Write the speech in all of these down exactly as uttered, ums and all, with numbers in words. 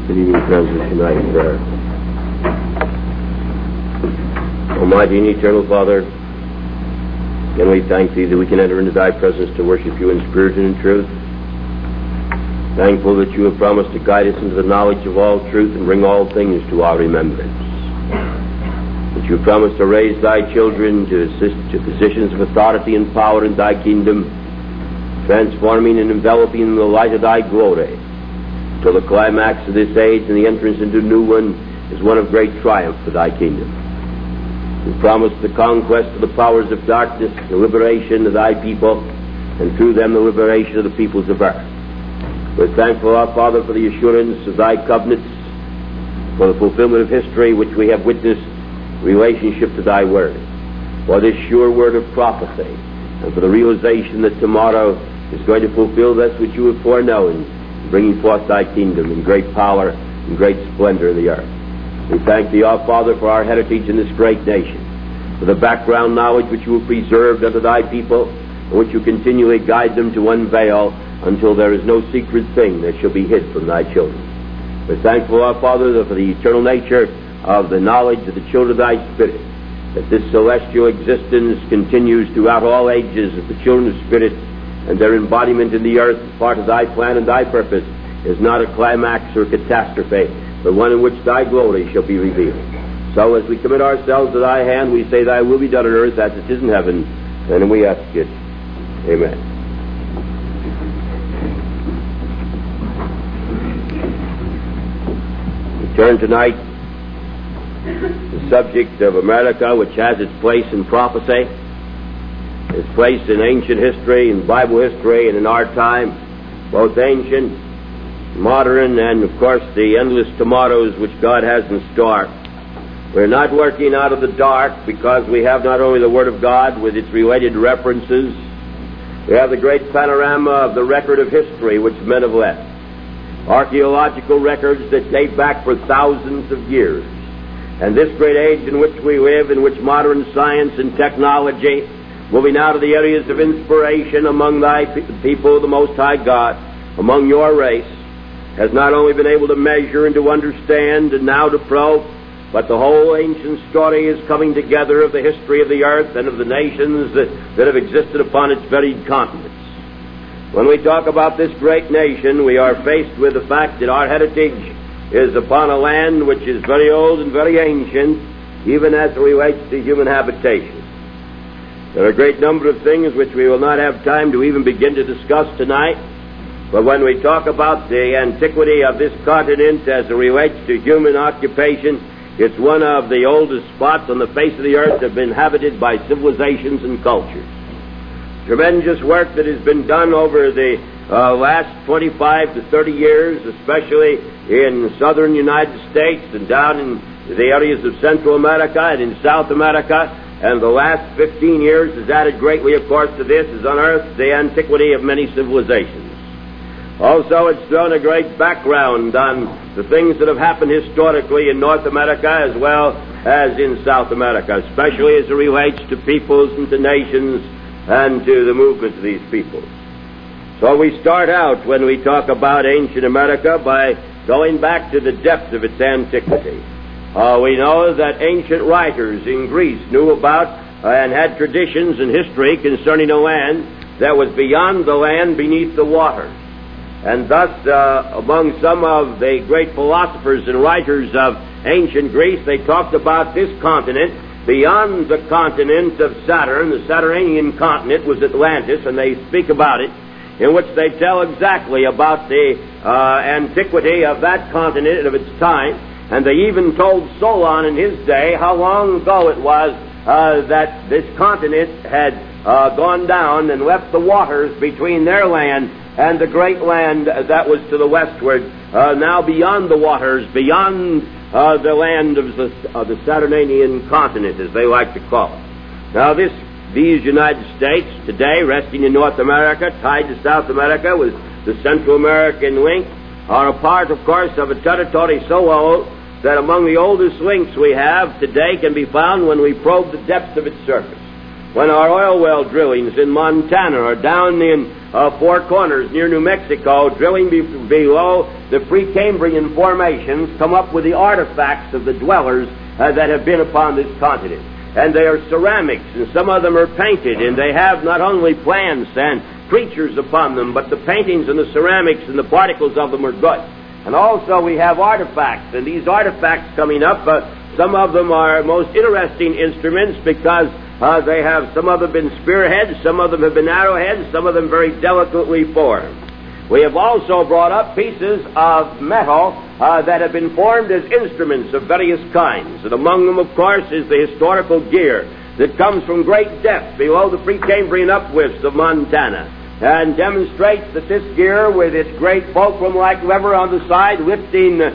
Good evening, friends, tonight. Uh, Almighty and eternal Father, again we thank Thee that we can enter into Thy presence to worship You in spirit and in truth. Thankful that You have promised to guide us into the knowledge of all truth and bring all things to our remembrance. That You have promised to raise Thy children to assist to positions of authority and power in Thy kingdom, transforming and enveloping in the light of Thy glory, till the climax of this age and the entrance into a new one is one of great triumph for Thy kingdom. You promised the conquest of the powers of darkness, the liberation of Thy people, and through them the liberation of the peoples of earth. We're thankful, our Father, for the assurance of Thy covenants, for the fulfillment of history which we have witnessed, relationship to Thy word, for this sure word of prophecy, and for the realization that tomorrow is going to fulfill that which You have foreknown, bringing forth Thy kingdom in great power and great splendor in the earth. We thank Thee, our Father, for our heritage in this great nation, for the background knowledge which You have preserved unto Thy people, and which You continually guide them to unveil until there is no secret thing that shall be hid from Thy children. We're thankful, our Father, for the eternal nature of the knowledge of the children of Thy Spirit, that this celestial existence continues throughout all ages of the children of Spirit, and their embodiment in the earth, part of Thy plan and Thy purpose, is not a climax or catastrophe, but one in which Thy glory shall be revealed. So as we commit ourselves to Thy hand, we say, Thy will be done on earth as it is in heaven, and we ask it. Amen. We turn tonight to the subject of America, which has its place in prophecy, its place in ancient history, in Bible history, and in our time, both ancient, modern, and, of course, the endless tomorrows which God has in store. We're not working out of the dark because we have not only the Word of God with its related references, we have the great panorama of the record of history which men have left, archaeological records that date back for thousands of years. And this great age in which we live, in which modern science and technology, moving out of the areas of inspiration among Thy people, the Most High God, among Your race, has not only been able to measure and to understand and now to probe, but the whole ancient story is coming together of the history of the earth and of the nations that, that have existed upon its varied continents. When we talk about this great nation, we are faced with the fact that our heritage is upon a land which is very old and very ancient, even as it relates to human habitation. There are a great number of things which we will not have time to even begin to discuss tonight, but when we talk about the antiquity of this continent as it relates to human occupation, it's one of the oldest spots on the face of the earth that have been inhabited by civilizations and cultures. Tremendous work that has been done over the uh, last twenty-five to thirty years, especially in southern United States and down in the areas of Central America and in South America. And the last fifteen years has added greatly, of course, to this, has unearthed the antiquity of many civilizations. Also, it's thrown a great background on the things that have happened historically in North America as well as in South America, especially as it relates to peoples and to nations and to the movement of these peoples. So we start out, when we talk about ancient America, by going back to the depth of its antiquity. Uh, we know that ancient writers in Greece knew about uh, and had traditions and history concerning a land that was beyond the land beneath the waters. And thus, uh, among some of the great philosophers and writers of ancient Greece, they talked about this continent beyond the continent of Saturn. The Saturnian continent was Atlantis, and they speak about it, in which they tell exactly about the uh, antiquity of that continent and of its time. And they even told Solon in his day how long ago it was uh, that this continent had uh, gone down and left the waters between their land and the great land that was to the westward, uh, now beyond the waters, beyond uh, the land of the, of the Saturnian continent, as they like to call it. Now, this, these United States today, resting in North America, tied to South America with the Central American link, are a part, of course, of a territory so old that among the oldest links we have today can be found when we probe the depths of its surface. when our oil well drillings in Montana or down in uh, Four Corners near New Mexico, drilling be- below the Precambrian formations, come up with the artifacts of the dwellers uh, that have been upon this continent. And they are ceramics, and some of them are painted, and they have not only plants and creatures upon them, but the paintings and the ceramics and the particles of them are good. And also we have artifacts, and these artifacts coming up, uh, some of them are most interesting instruments because uh, they have, some of them been spearheads, some of them have been arrowheads, some of them very delicately formed. We have also brought up pieces of metal uh, that have been formed as instruments of various kinds. And among them, of course, is the historical gear that comes from great depth below the Precambrian uplifts of Montana, and demonstrates that this gear, with its great fulcrum-like lever on the side, lifting uh,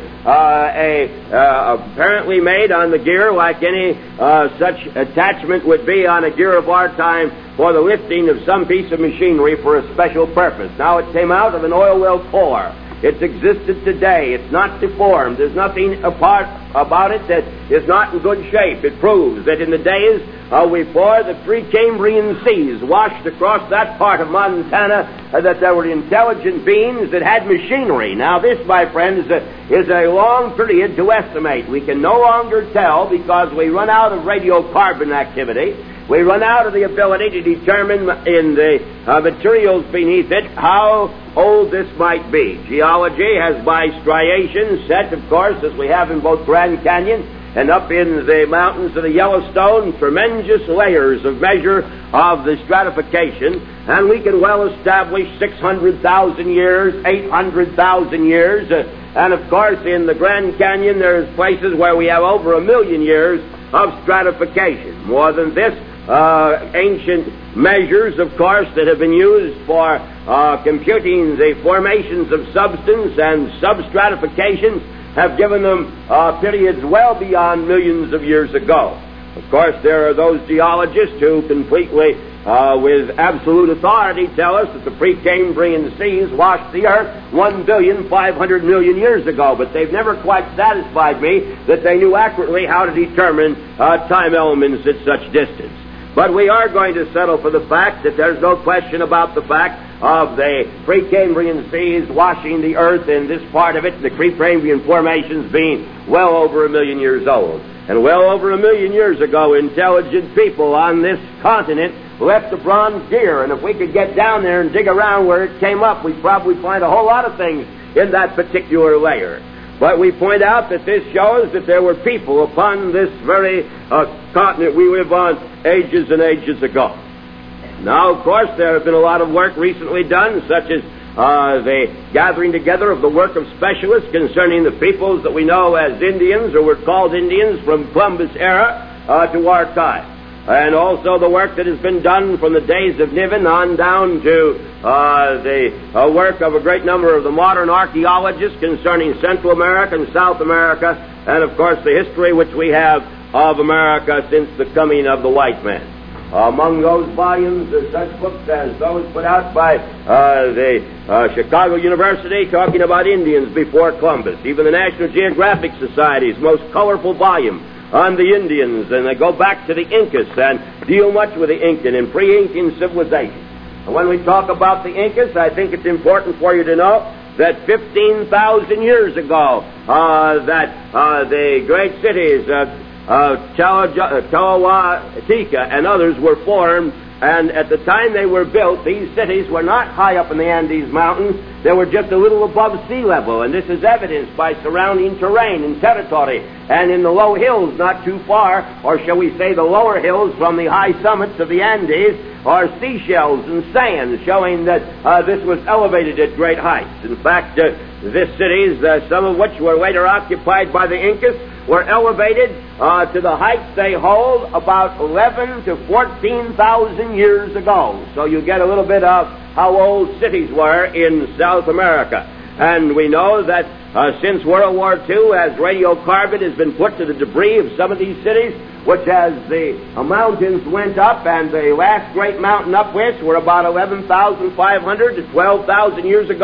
a uh, apparently made on the gear like any uh, such attachment would be on a gear of our time for the lifting of some piece of machinery for a special purpose. Now, it came out of an oil well core. It's existed today. It's not deformed. There's nothing apart about it that is not in good shape. It proves that in the days uh, before the Precambrian seas washed across that part of Montana, uh, that there were intelligent beings that had machinery. Now, this, my friends, uh, is a long period to estimate. We can no longer tell because we run out of radiocarbon activity. We run out of the ability to determine in the uh, materials beneath it how old this might be. Geology has by striations set, of course, as we have in both Grand Canyon and up in the mountains of the Yellowstone, tremendous layers of measure of the stratification, and we can well establish six hundred thousand years, eight hundred thousand years, uh, and of course in the Grand Canyon there's places where we have over a million years of stratification. More than this, Uh, ancient measures, of course, that have been used for uh, computing the formations of substance and substratifications have given them uh, periods well beyond millions of years ago. Of course, there are those geologists who completely, uh, with absolute authority, tell us that the Precambrian seas washed the earth one billion five hundred million years ago, but they've never quite satisfied me that they knew accurately how to determine uh, time elements at such distance. But we are going to settle for the fact that there's no question about the fact of the Precambrian seas washing the earth in this part of it, the Precambrian formations being well over a million years old. And well over a million years ago, intelligent people on this continent left the bronze gear, and if we could get down there and dig around where it came up, we'd probably find a whole lot of things in that particular layer. But we point out that this shows that there were people upon this very uh, continent we live on ages and ages ago. Now, of course, there have been a lot of work recently done, such as uh, the gathering together of the work of specialists concerning the peoples that we know as Indians, or were called Indians from Columbus era uh, to our time. And also the work that has been done from the days of Niven on down to uh, the uh, work of a great number of the modern archaeologists concerning Central America and South America, and of course the history which we have of America since the coming of the white man. Uh, among those volumes are such books as those put out by uh, the uh, Chicago University talking about Indians before Columbus, even the National Geographic Society's most colorful volume on the Indians, and they go back to the Incas and deal much with the Incan and pre-Incan civilization. And when we talk about the Incas, I think it's important for you to know that fifteen thousand years ago, uh, that uh, the great cities of uh, Teotihuacan and others were formed, and at the time they were built, these cities were not high up in the Andes Mountains. They were just a little above sea level, and this is evidenced by surrounding terrain and territory, and in the low hills not too far, or shall we say the lower hills from the high summits of the Andes, are seashells and sand, showing that uh, this was elevated at great heights. In fact, uh, these cities, uh, some of which were later occupied by the Incas, were elevated uh, to the heights they hold about eleven to fourteen thousand years ago. So you get a little bit of how old cities were in South America. And we know that uh, since World War Two, as radiocarbon has been put to the debris of some of these cities, which as the uh, mountains went up, and the last great mountain up which were about eleven thousand five hundred to twelve thousand years ago,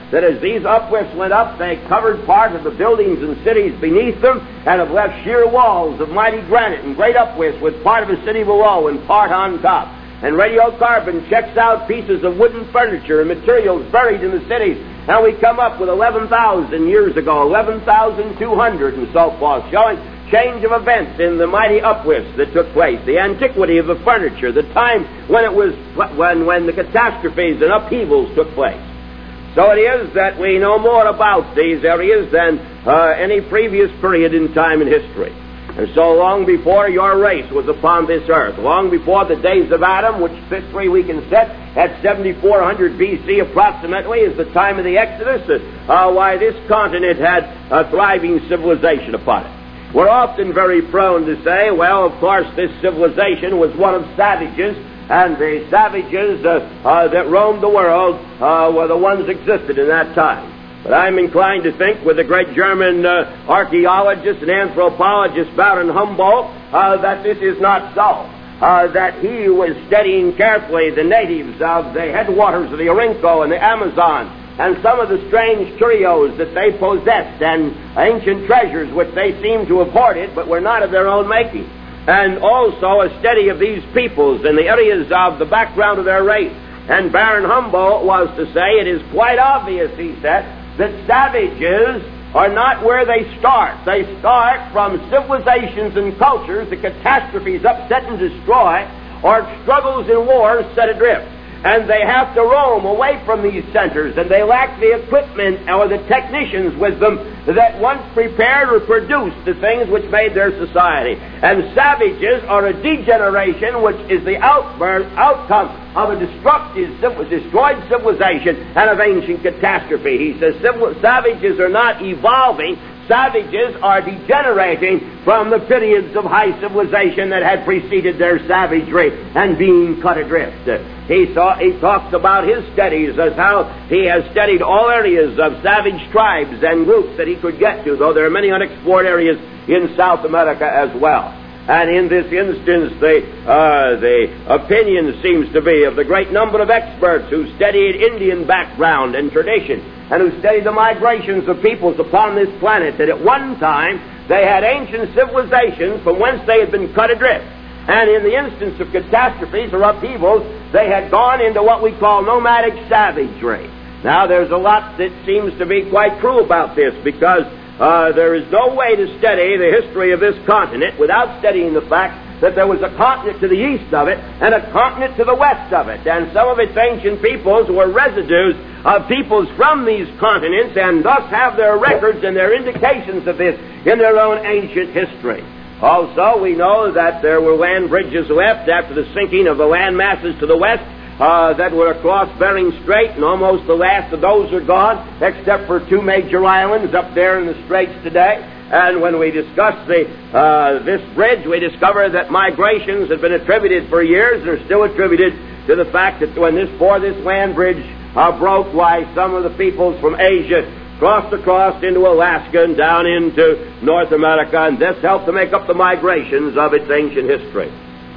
that as these uplifts went up, they covered part of the buildings and cities beneath them and have left sheer walls of mighty granite and great uplifts with part of a city below and part on top. And radiocarbon checks out pieces of wooden furniture and materials buried in the cities. And we come up with eleven thousand years ago, eleven thousand two hundred and so forth, showing change of events in the mighty uplifts that took place, the antiquity of the furniture, the time when it was when when the catastrophes and upheavals took place. So it is that we know more about these areas than uh, any previous period in time in history. And so long before your race was upon this earth, long before the days of Adam, which history we can set at seventy-four hundred B C approximately is the time of the Exodus, uh, why this continent had a thriving civilization upon it. We're often very prone to say, well, of course, this civilization was one of savages, and the savages uh, uh, that roamed the world uh, were the ones that existed in that time. But I'm inclined to think, with the great German uh, archaeologist and anthropologist Baron Humboldt, uh, that this is not so. Uh, that he was studying carefully the natives of the headwaters of the Orinoco and the Amazon, and some of the strange curios that they possessed, and ancient treasures which they seemed to have hoarded, but were not of their own making. And also a study of these peoples and the areas of the background of their race. And Baron Humboldt was to say, it is quite obvious, he said, that savages are not where they start. They start from civilizations and cultures that catastrophes upset and destroy, or struggles and wars set adrift. And they have to roam away from these centers, and they lack the equipment or the technicians with them that once prepared or produced the things which made their society. And savages are a degeneration which is the outburst, outcome of a destructive, destroyed civilization and of ancient catastrophe. He says civil, savages are not evolving. Savages are degenerating from the periods of high civilization that had preceded their savagery and being cut adrift. He, saw, he talks about his studies as how he has studied all areas of savage tribes and groups that he could get to, though there are many unexplored areas in South America as well. And in this instance, the, uh, the opinion seems to be of the great number of experts who studied Indian background and tradition, and who studied the migrations of peoples upon this planet, that at one time they had ancient civilizations from whence they had been cut adrift. And in the instance of catastrophes or upheavals, they had gone into what we call nomadic savagery. Now, there's a lot that seems to be quite true about this, because uh, there is no way to study the history of this continent without studying the fact that there was a continent to the east of it and a continent to the west of it. And some of its ancient peoples were residues of peoples from these continents, and thus have their records and their indications of this in their own ancient history. Also, we know that there were land bridges left after the sinking of the land masses to the west uh, that were across Bering Strait, and almost the last of those are gone, except for two major islands up there in the straits today. And when we discuss the, uh, this bridge, we discover that migrations have been attributed for years, and are still attributed to the fact that when this, for this land bridge uh, broke, why some of the peoples from Asia crossed across into Alaska and down into North America, and this helped to make up the migrations of its ancient history.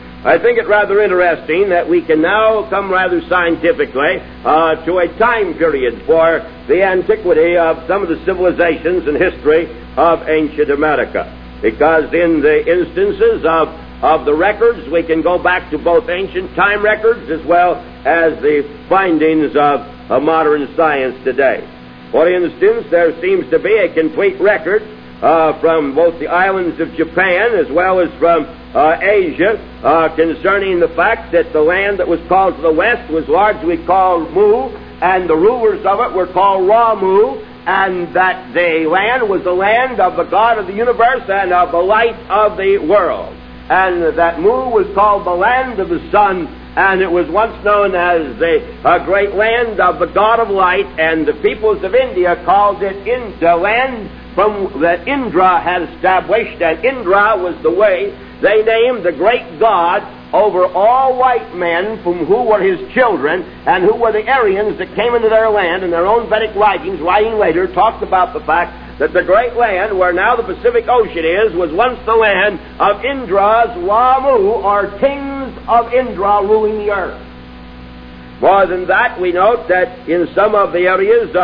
I think it rather interesting that we can now come rather scientifically uh, to a time period for the antiquity of some of the civilizations and history of ancient America. Because in the instances of, of the records, we can go back to both ancient time records as well as the findings of, of modern science today. For instance, there seems to be a complete record uh, from both the islands of Japan as well as from uh, Asia uh, concerning the fact that the land that was called to the west was largely called Mu, and the rulers of it were called Ramu, and that the land was the land of the God of the universe and of the light of the world. And that Mu was called the land of the sun, and it was once known as the uh, great land of the God of light, and the peoples of India called it in, the land from that Indra had established, and Indra was the way they named the great God over all white men from who were his children, and who were the Aryans that came into their land, and their own Vedic writings, writing later, talked about the fact that the great land where now the Pacific Ocean is was once the land of Indra's Ramu, or kings of Indra ruling the earth. More than that, we note that in some of the areas of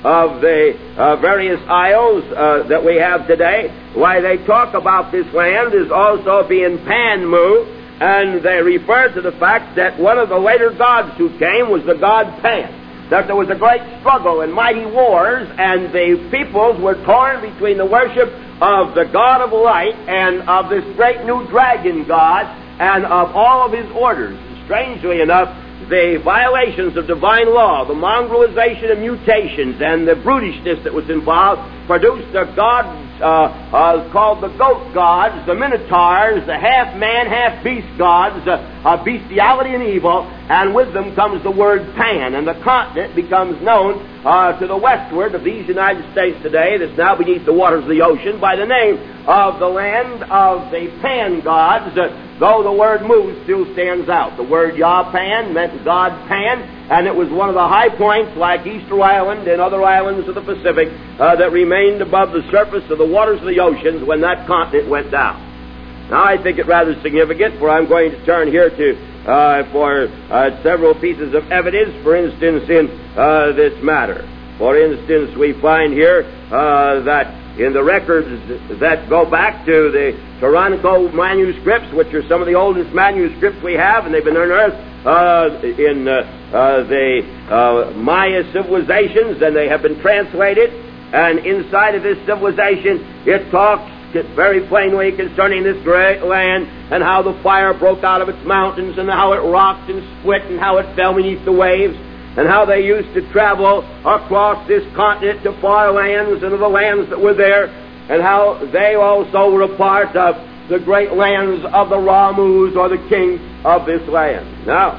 of the uh, various isles uh, that we have today, why they talk about this land as also being Panmu, and they refer to the fact that one of the later gods who came was the god Pan, that there was a great struggle and mighty wars, and the peoples were torn between the worship of the god of light and of this great new dragon god and of all of his orders. Strangely enough, the violations of divine law, the mongrelization and mutations, and the brutishness that was involved produced the gods uh, uh, called the goat gods, the minotaurs, the half-man, half-beast gods, uh, uh, bestiality and evil, and with them comes the word Pan, and the continent becomes known uh, to the westward of these United States today, that's now beneath the waters of the ocean, by the name of the land of the Pan gods, uh, though the word Mu still stands out. The word Yah-Pan meant God Pan, and it was one of the high points, like Easter Island and other islands of the Pacific, uh, that remained above the surface of the waters of the oceans when that continent went down. Now, I think it rather significant, for I'm going to turn here to uh, for uh, several pieces of evidence, for instance, in uh, this matter. For instance, we find here uh, that in the records that go back to the Tyrannical manuscripts, which are some of the oldest manuscripts we have, and they've been unearthed uh, in uh, uh, the uh, Maya civilizations, and they have been translated. And inside of this civilization, it talks very plainly concerning this great land and how the fire broke out of its mountains and how it rocked and split and how it fell beneath the waves, and how they used to travel across this continent to far lands and to the lands that were there, and how they also were a part of the great lands of the Ramus, or the king of this land. Now,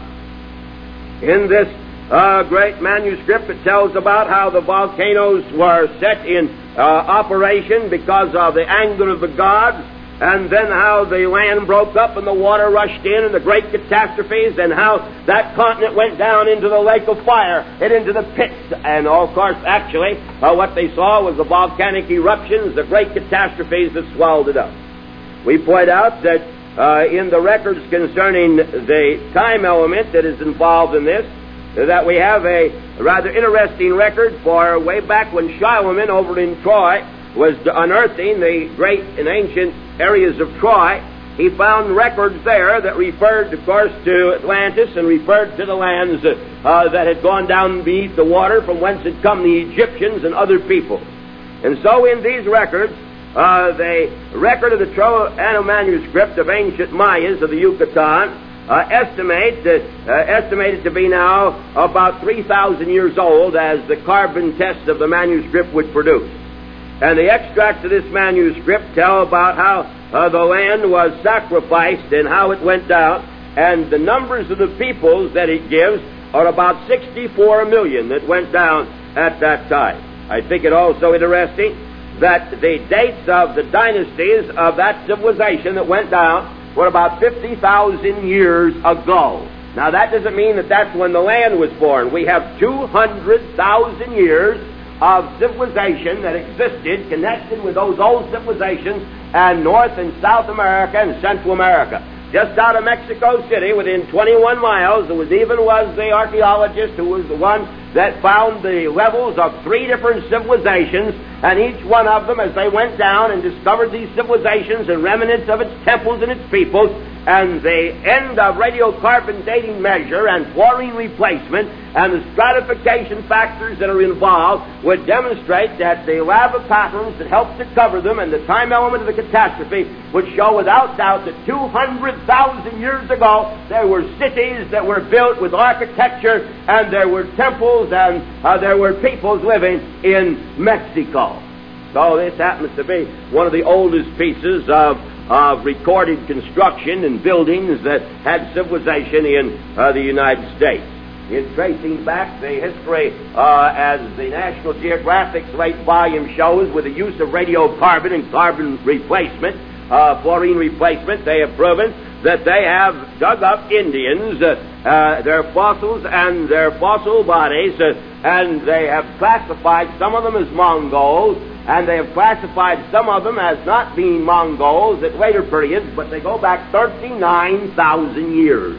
in this uh, great manuscript, it tells about how the volcanoes were set in uh, operation because of the anger of the gods, and then how the land broke up and the water rushed in and the great catastrophes, and how that continent went down into the lake of fire and into the pits. And, of course, actually, uh, what they saw was the volcanic eruptions, the great catastrophes that swallowed it up. We point out that uh, in the records concerning the time element that is involved in this, that we have a rather interesting record for way back when Charlemagne over in Troy was unearthing the great and ancient areas of Troy. He found records there that referred, of course, to Atlantis and referred to the lands uh, that had gone down beneath the water from whence had come the Egyptians and other peoples. And so in these records, uh, the record of the Troano manuscript of ancient Mayas of the Yucatan uh, estimate, uh, uh, estimated to be now about three thousand years old, as the carbon tests of the manuscript would produce. And the extracts of this manuscript tell about how uh, the land was sacrificed and how it went down, and the numbers of the peoples that it gives are about sixty-four million that went down at that time. I think it also interesting that the dates of the dynasties of that civilization that went down were about fifty thousand years ago. Now, that doesn't mean that that's when the land was born. We have two hundred thousand years of civilization that existed connected with those old civilizations and North and South America and Central America. Just out of Mexico City, within twenty-one miles, there was even was the archaeologist who was the one that found the levels of three different civilizations, and each one of them, as they went down and discovered these civilizations and remnants of its temples and its peoples, and the end of radiocarbon dating measure and fluorine replacement and the stratification factors that are involved would demonstrate that the lava patterns that helped to cover them and the time element of the catastrophe would show without doubt that two hundred thousand years ago there were cities that were built with architecture, and there were temples, and uh, there were peoples living in Mexico. So this happens to be one of the oldest pieces of of recorded construction and buildings that had civilization in uh, the United States. In tracing back the history, uh, as the National Geographic's late volume shows, with the use of radiocarbon and carbon replacement, uh, fluorine replacement, they have proven that they have dug up Indians, uh, uh, their fossils and their fossil bodies, uh, and they have classified some of them as Mongols, and they have classified some of them as not being Mongols at later periods, but they go back thirty-nine thousand years.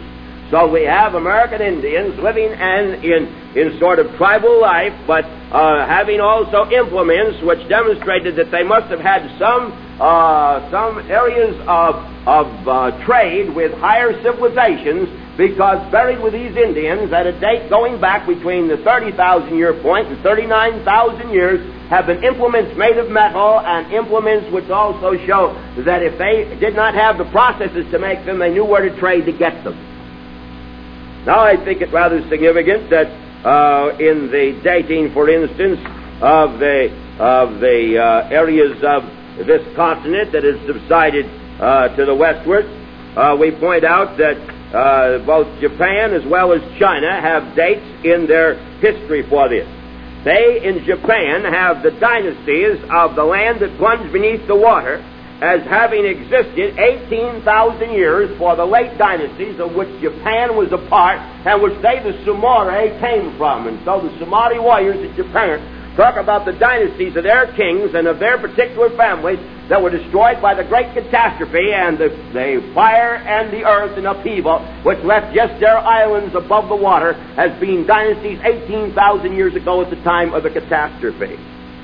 So we have American Indians living and in, in sort of tribal life, but uh, having also implements which demonstrated that they must have had some uh, some areas of, of uh, trade with higher civilizations, because buried with these Indians at a date going back between the thirty thousand year point and thirty-nine thousand years have been implements made of metal, and implements which also show that if they did not have the processes to make them, they knew where to trade to get them. Now I think it rather significant that uh, in the dating, for instance, of the, of the uh, areas of this continent that has subsided uh, to the westward, uh, we point out that Uh, both Japan as well as China have dates in their history for this. They, in Japan, have the dynasties of the land that plunged beneath the water as having existed eighteen thousand years for the late dynasties of which Japan was a part, and which they, the Sumare, came from. And so the Sumari warriors in Japan talk about the dynasties of their kings and of their particular families that were destroyed by the great catastrophe and the, the fire and the earth and upheaval, which left just their islands above the water as being dynasties eighteen thousand years ago at the time of the catastrophe.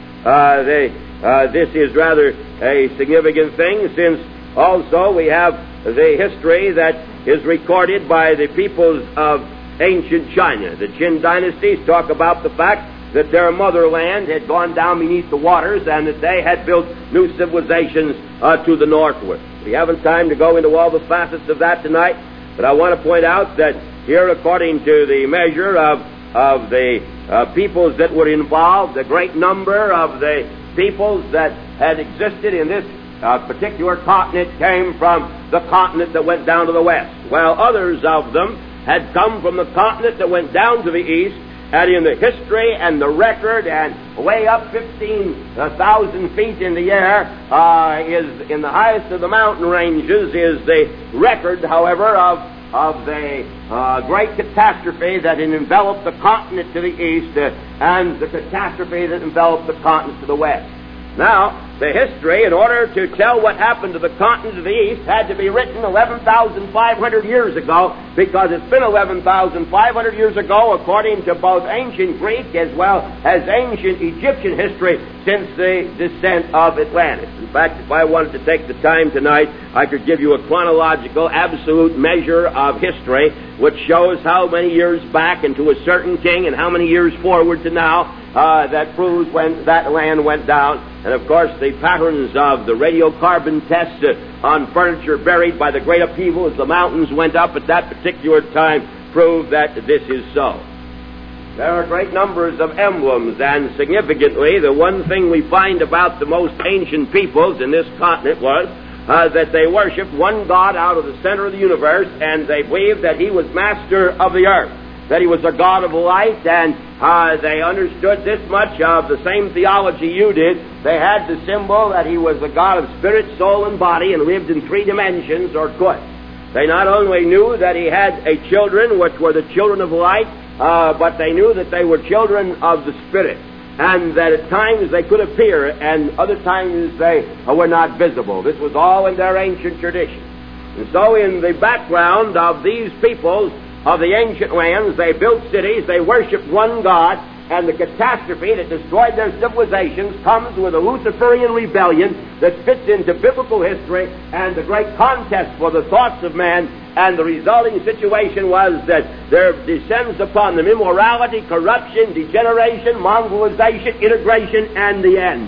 Uh, they, uh, this is rather a significant thing, since also we have the history that is recorded by the peoples of ancient China. The Qin dynasties talk about the fact that their motherland had gone down beneath the waters and that they had built new civilizations uh, to the northward. We haven't time to go into all the facets of that tonight, but I want to point out that here, according to the measure of, of the uh, peoples that were involved, the great number of the peoples that had existed in this uh, particular continent came from the continent that went down to the west, while others of them had come from the continent that went down to the east. And in the history and the record, and way up fifteen thousand feet in the air, uh, is in the highest of the mountain ranges, is the record, however, of, of the uh, great catastrophe that had enveloped the continent to the east, uh, and the catastrophe that enveloped the continent to the west. Now, the history, in order to tell what happened to the continent of the east, had to be written eleven thousand five hundred years ago, because it's been eleven thousand five hundred years ago, according to both ancient Greek as well as ancient Egyptian history, since the descent of Atlantis. In fact, if I wanted to take the time tonight, I could give you a chronological, absolute measure of history, which shows how many years back and to a certain king, and how many years forward to now, Uh, that proves when that land went down. And of course the patterns of the radiocarbon tests uh, on furniture buried by the great upheaval as the mountains went up at that particular time prove that this is so. There are great numbers of emblems, and significantly the one thing we find about the most ancient peoples in this continent was uh, that they worshipped one God out of the center of the universe, and they believed that he was master of the earth, that he was a God of light, and uh, they understood this much of the same theology you did. They had the symbol that he was a God of spirit, soul, and body, and lived in three dimensions, or could. They not only knew that he had a children, which were the children of light, uh, but they knew that they were children of the Spirit, and that at times they could appear, and other times they uh, were not visible. This was all in their ancient tradition. And so in the background of these peoples of the ancient lands, they built cities, they worshipped one God, and the catastrophe that destroyed their civilizations comes with a Luciferian rebellion that fits into biblical history and the great contest for the thoughts of man, and the resulting situation was that there descends upon them immorality, corruption, degeneration, mongrelization, integration, and the end.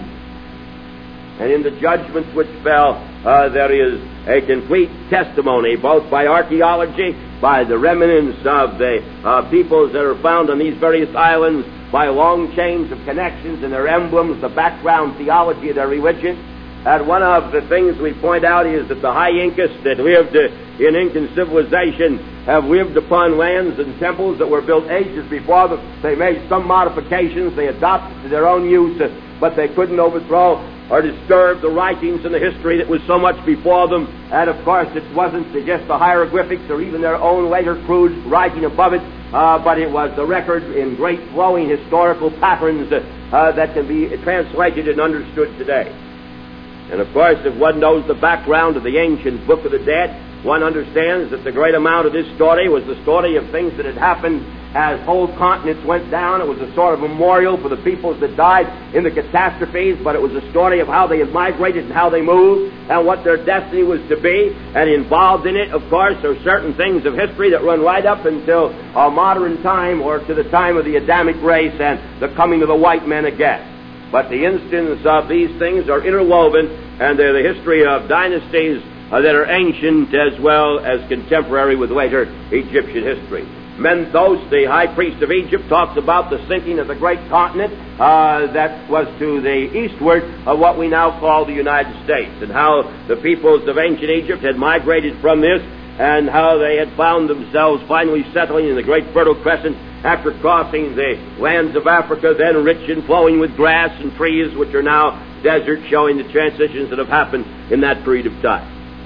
And in the judgments which fell, uh, there is a complete testimony, both by archaeology, by the remnants of the uh, peoples that are found on these various islands, by long chains of connections and their emblems, the background theology of their religion. And one of the things we point out is that the high Incas that lived uh, in Incan civilization have lived upon lands and temples that were built ages before them. They made some modifications, they adopted to their own use, uh, but they couldn't overthrow or disturb the writings and the history that was so much before them. And of course it wasn't just the hieroglyphics or even their own later crude writing above it, uh, but it was the record in great flowing historical patterns uh, uh, that can be translated and understood today. And of course, if one knows the background of the ancient Book of the Dead, one understands that the great amount of this story was the story of things that had happened as whole continents went down. It was a sort of memorial for the peoples that died in the catastrophes, but it was a story of how they had migrated and how they moved and what their destiny was to be. And involved in it, of course, are certain things of history that run right up until our modern time, or to the time of the Adamic race and the coming of the white men again. But the instance of these things are interwoven, and they're the history of dynasties uh, that are ancient as well as contemporary with later Egyptian history. Menthos, the high priest of Egypt, talks about the sinking of the great continent uh, that was to the eastward of what we now call the United States, and how the peoples of ancient Egypt had migrated from this, and how they had found themselves finally settling in the great Fertile Crescent after crossing the lands of Africa, then rich and flowing with grass and trees, which are now desert, showing the transitions that have happened in that period of time.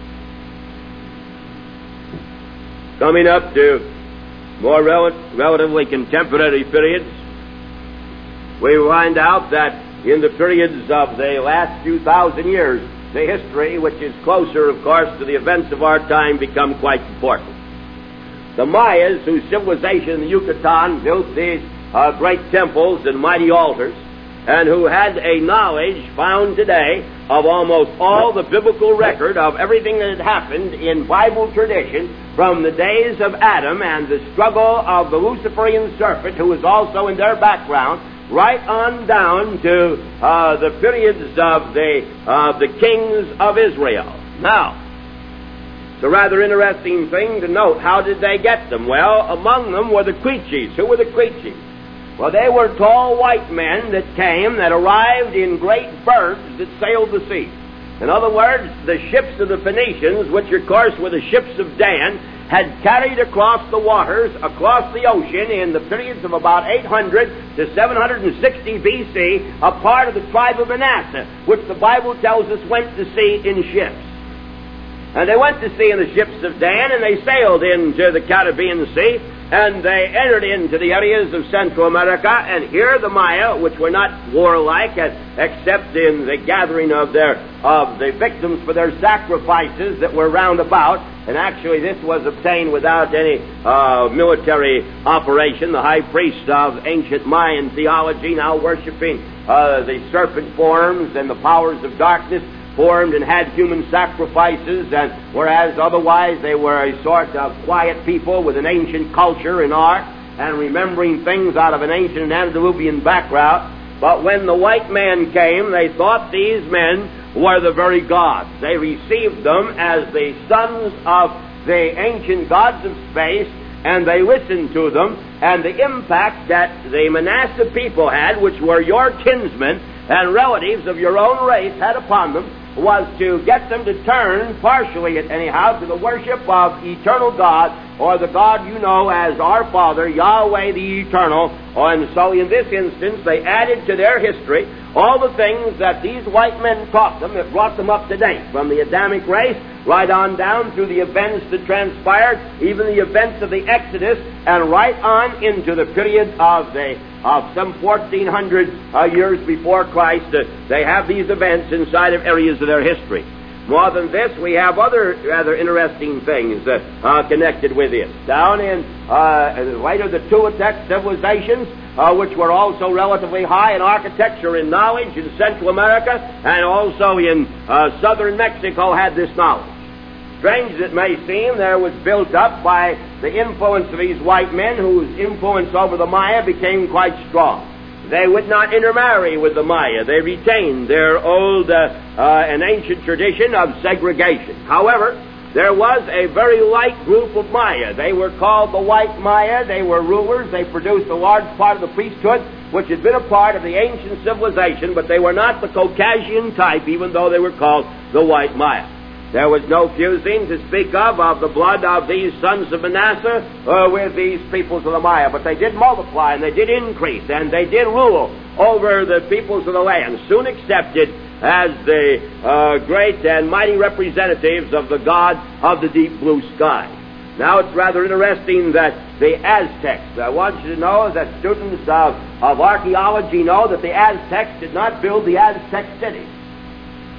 Coming up to more rel- relatively contemporary periods, we find out that in the periods of the last few thousand years, the history, which is closer, of course, to the events of our time, become quite important. The Mayas, whose civilization in the Yucatan built these uh, great temples and mighty altars, and who had a knowledge found today of almost all the biblical record of everything that had happened in Bible tradition from the days of Adam and the struggle of the Luciferian serpent, who was also in their background, right on down to uh, the periods of the, uh, the kings of Israel. Now, it's a rather interesting thing to note. How did they get them? Well, among them were the Quiches. Who were the Quiches? Well, they were tall white men that came, that arrived in great bergs that sailed the sea. In other words, the ships of the Phoenicians, which of course were the ships of Dan, had carried across the waters, across the ocean, in the periods of about eight hundred to seven hundred sixty B C, a part of the tribe of Manasseh, which the Bible tells us went to sea in ships. And they went to sea in the ships of Dan, and they sailed into the Caribbean Sea, and they entered into the areas of Central America, and here the Maya, which were not warlike, except in the gathering of their of the victims for their sacrifices that were round about, and actually this was obtained without any uh, military operation. The high priest of ancient Mayan theology, now worshiping uh, the serpent forms and the powers of darkness, formed and had human sacrifices, and whereas otherwise they were a sort of quiet people with an ancient culture and art and remembering things out of an ancient antediluvian background. But when the white man came, they thought these men were the very gods. They received them as the sons of the ancient gods of space, and they listened to them, and the impact that the Manasseh people had, which were your kinsmen and relatives of your own race, had upon them, was to get them to turn, partially anyhow, to the worship of eternal God, or the God you know as our Father, Yahweh the Eternal. And so in this instance, they added to their history all the things that these white men taught them that brought them up to date, from the Adamic race right on down through the events that transpired, even the events of the Exodus, and right on into the period of the of some fourteen hundred uh, years before Christ. Uh, they have these events inside of areas of their history. More than this, we have other rather interesting things uh, uh, connected with it. Down in uh, later the Tuatec civilizations, uh, which were also relatively high in architecture and knowledge in Central America, and also in uh, southern Mexico, had this knowledge. Strange as it may seem, there was built up by the influence of these white men, whose influence over the Maya became quite strong. They would not intermarry with the Maya. They retained their old uh, uh, and ancient tradition of segregation. However, there was a very light group of Maya. They were called the White Maya. They were rulers. They produced a large part of the priesthood, which had been a part of the ancient civilization, but they were not the Caucasian type, even though they were called the White Maya. There was no fusing to speak of of the blood of these sons of Manasseh uh, with these peoples of the Maya, but they did multiply and they did increase and they did rule over the peoples of the land, soon accepted as the uh, great and mighty representatives of the God of the deep blue sky. Now it's rather interesting that the Aztecs, I want you to know that students of, of archaeology know that the Aztecs did not build the Aztec city.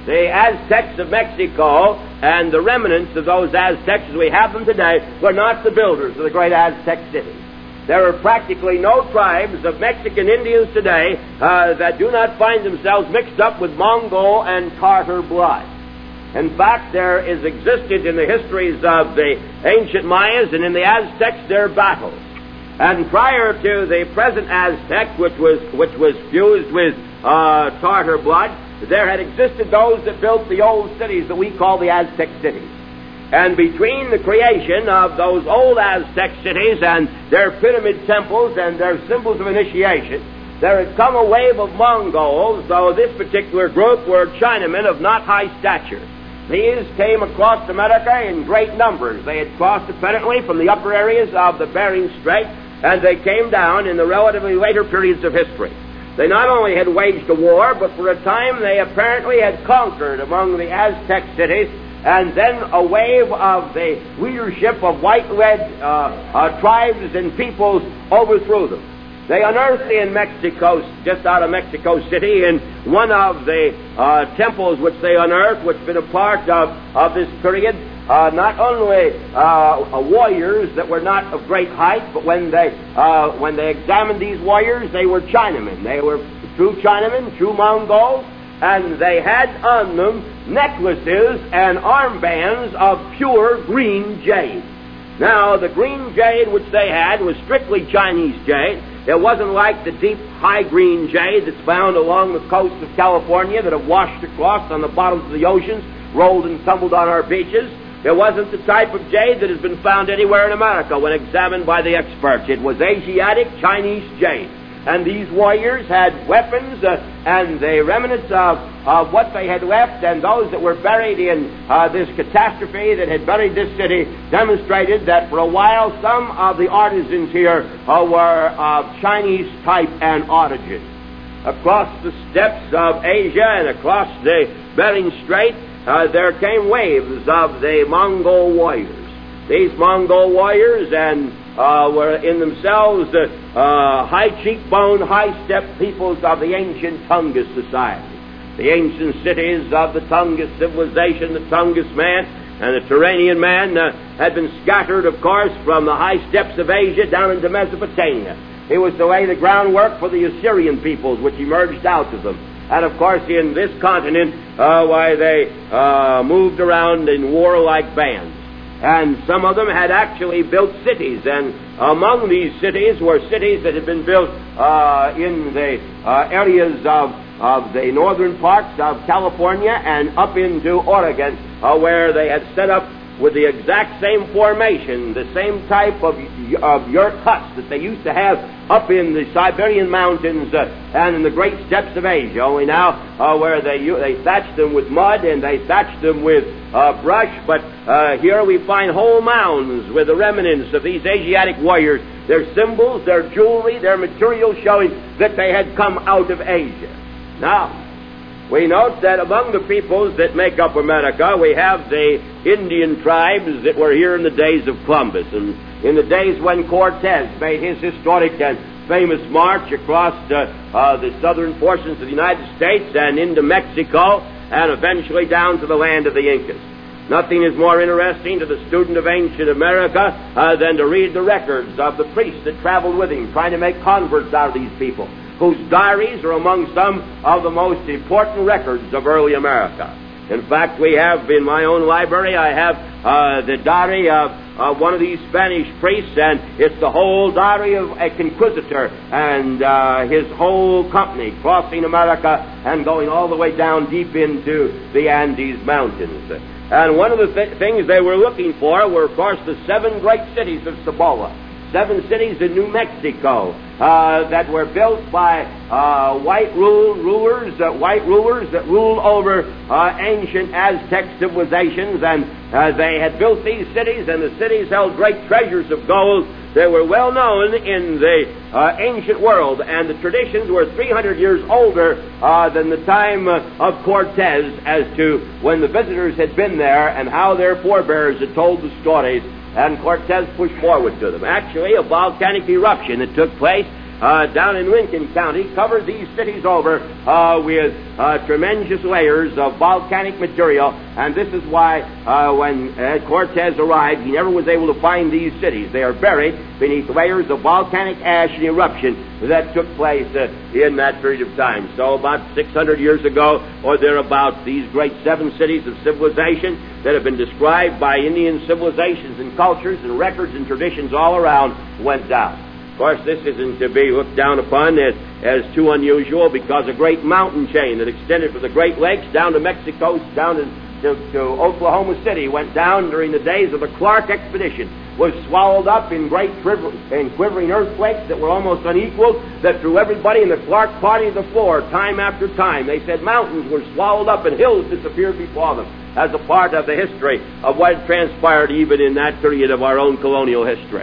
The Aztecs of Mexico and the remnants of those Aztecs as we have them today were not the builders of the great Aztec cities. There are practically no tribes of Mexican Indians today uh, that do not find themselves mixed up with Mongol and Tartar blood. In fact, there is existed in the histories of the ancient Mayas and in the Aztecs their battles. And prior to the present Aztec, which was which was fused with uh, Tartar blood, there had existed those that built the old cities that we call the Aztec cities. And between the creation of those old Aztec cities and their pyramid temples and their symbols of initiation, there had come a wave of Mongols, though this particular group were Chinamen of not high stature. These came across America in great numbers. They had crossed apparently from the upper areas of the Bering Strait, and they came down in the relatively later periods of history. They not only had waged a war, but for a time they apparently had conquered among the Aztec cities, and then a wave of the leadership of white-led uh, uh, tribes and peoples overthrew them. They unearthed in Mexico, just out of Mexico City, in one of the uh, temples which they unearthed, which had been a part of, of this period, uh, not only uh, warriors that were not of great height, but when they uh, when they examined these warriors, they were Chinamen. They were true Chinamen, true Mongols, and they had on them necklaces and armbands of pure green jade. Now, the green jade which they had was strictly Chinese jade. It wasn't like the deep, high green jade that's found along the coast of California that have washed across on the bottoms of the oceans, rolled and tumbled on our beaches. It wasn't the type of jade that has been found anywhere in America when examined by the experts. It was Asiatic Chinese jade. And these warriors had weapons uh, and the remnants of, of what they had left, and those that were buried in uh, this catastrophe that had buried this city demonstrated that for a while some of the artisans here uh, were of Chinese type and origin. Across the steppes of Asia and across the Bering Strait, uh, there came waves of the Mongol warriors. These Mongol warriors and Uh, were in themselves uh, uh, high-cheekbone, high-stepped peoples of the ancient Tungus society. The ancient cities of the Tungus civilization, the Tungus man and the Turanian man, uh, had been scattered, of course, from the high steppes of Asia down into Mesopotamia. It was to lay the groundwork for the Assyrian peoples, which emerged out of them. And, of course, in this continent, uh, why they uh, moved around in warlike bands. And some of them had actually built cities, and among these cities were cities that had been built uh, in the uh, areas of, of the northern parts of California and up into Oregon, uh, where they had set up with the exact same formation, the same type of, of yurt huts that they used to have up in the Siberian mountains uh, and in the great steppes of Asia, only now uh, where they they thatched them with mud and they thatched them with uh, brush, but uh, here we find whole mounds with the remnants of these Asiatic warriors, their symbols, their jewelry, their materials showing that they had come out of Asia. Now, we note that among the peoples that make up America, we have the Indian tribes that were here in the days of Columbus, and in the days when Cortez made his historic and famous march across uh, uh, the southern portions of the United States and into Mexico, and eventually down to the land of the Incas. Nothing is more interesting to the student of ancient America uh, than to read the records of the priests that traveled with him, trying to make converts out of these people, whose diaries are among some of the most important records of early America. In fact, we have in my own library, I have uh, the diary of uh, one of these Spanish priests, and it's the whole diary of a conquistador and uh, his whole company crossing America and going all the way down deep into the Andes Mountains. And one of the th- things they were looking for were, of course, the seven great cities of Cibola. Seven cities in New Mexico uh, that were built by uh, white rule, rulers, uh, white rulers that ruled over uh, ancient Aztec civilizations, and uh, they had built these cities, and the cities held great treasures of gold. They were well known in the uh, ancient world, and the traditions were three hundred years older uh, than the time uh, of Cortez as to when the visitors had been there and how their forebears had told the stories. And Cortez pushed forward to them. Actually, a volcanic eruption that took place uh, down in Lincoln County, covered these cities over uh, with uh, tremendous layers of volcanic material, and this is why uh, when uh, Cortez arrived, he never was able to find these cities. They are buried beneath layers of volcanic ash and eruption that took place uh, in that period of time. So about six hundred years ago, or thereabouts, these great seven cities of civilization that have been described by Indian civilizations and cultures and records and traditions all around went down. Of course, this isn't to be looked down upon as, as too unusual, because a great mountain chain that extended from the Great Lakes down to Mexico, down to, to, to Oklahoma City, went down during the days of the Clark expedition, was swallowed up in great quiver, in quivering earthquakes that were almost unequaled, that threw everybody in the Clark party to the floor time after time. They said mountains were swallowed up and hills disappeared before them, as a part of the history of what had transpired even in that period of our own colonial history.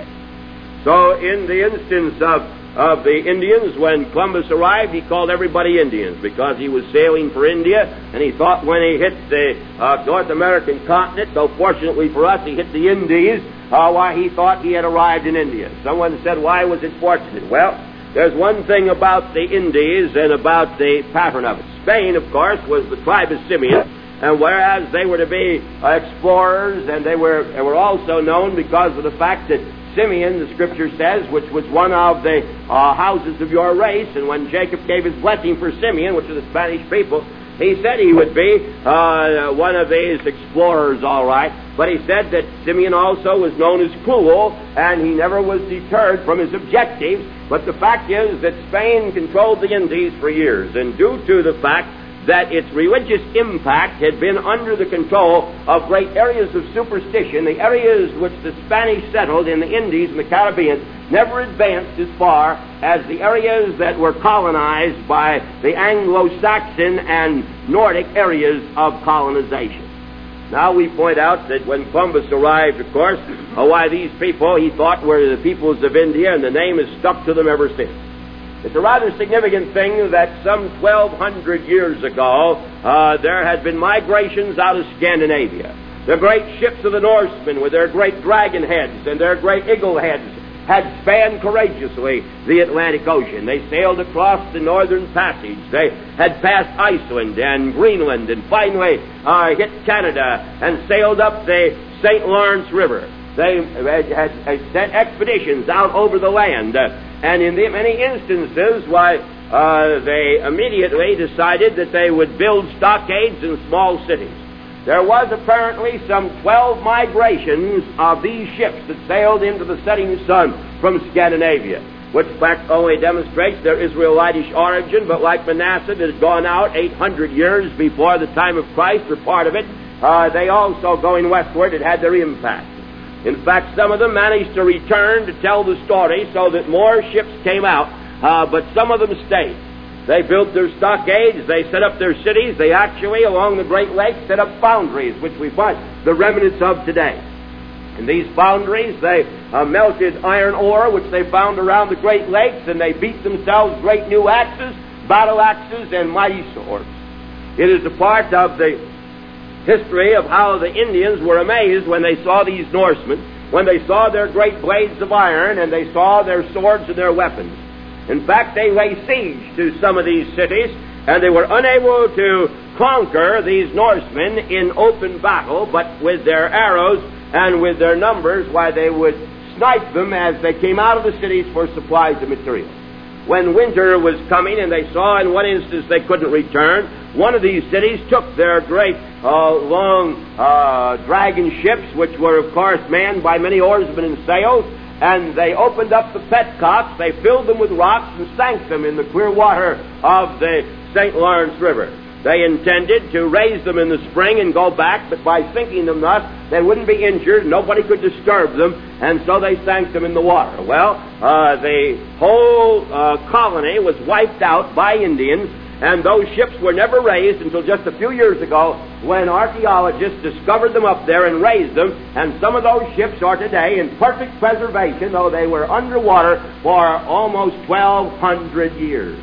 So in the instance of, of the Indians, when Columbus arrived, he called everybody Indians because he was sailing for India, and he thought when he hit the uh, North American continent, though fortunately for us he hit the Indies, uh, why he thought he had arrived in India. Someone said, why was it fortunate? Well, there's one thing about the Indies and about the pattern of it. Spain, of course, was the tribe of Simeon, and whereas they were to be uh, explorers, and they were, they were also known because of the fact that Simeon, the Scripture says, which was one of the uh, houses of your race, and when Jacob gave his blessing for Simeon, which are the Spanish people, he said he would be uh, one of these explorers, all right. But he said that Simeon also was known as cruel, and he never was deterred from his objectives. But the fact is that Spain controlled the Indies for years, and due to the fact that its religious impact had been under the control of great areas of superstition, the areas which the Spanish settled in the Indies and the Caribbean never advanced as far as the areas that were colonized by the Anglo-Saxon and Nordic areas of colonization. Now we point out that when Columbus arrived, of course, uh, why these people he thought were the peoples of India, and the name has stuck to them ever since. It's a rather significant thing that some twelve hundred years ago, uh, there had been migrations out of Scandinavia. The great ships of the Norsemen with their great dragon heads and their great eagle heads had spanned courageously the Atlantic Ocean. They sailed across the Northern Passage. They had passed Iceland and Greenland and finally uh, hit Canada and sailed up the Saint Lawrence River. They had, had, had sent expeditions out over the land, uh, and in the many instances, why, uh, they immediately decided that they would build stockades in small cities. There was apparently some twelve migrations of these ships that sailed into the setting sun from Scandinavia, which fact only demonstrates their Israelitish origin, but like Manasseh that had gone out eight hundred years before the time of Christ, or part of it, uh, they also, going westward, had had their impact. In fact, some of them managed to return to tell the story so that more ships came out, uh, but some of them stayed. They built their stockades, they set up their cities, they actually, along the Great Lakes, set up foundries, which we find the remnants of today. In these foundries, they uh, melted iron ore, which they found around the Great Lakes, and they beat themselves great new axes, battle axes, and mighty swords. It is a part of the history of how the Indians were amazed when they saw these Norsemen, when they saw their great blades of iron, and they saw their swords and their weapons. In fact, they laid siege to some of these cities, and they were unable to conquer these Norsemen in open battle, but with their arrows and with their numbers, why, they would snipe them as they came out of the cities for supplies of material. When winter was coming and they saw in one instance they couldn't return, one of these cities took their great uh, long uh, dragon ships, which were of course manned by many oarsmen and sails, and they opened up the petcocks, they filled them with rocks and sank them in the clear water of the Saint Lawrence River. They intended to raise them in the spring and go back, but by sinking them thus, they wouldn't be injured, nobody could disturb them, and so they sank them in the water. Well, uh, the whole uh, colony was wiped out by Indians, and those ships were never raised until just a few years ago when archaeologists discovered them up there and raised them, and some of those ships are today in perfect preservation, though they were underwater for almost twelve hundred years.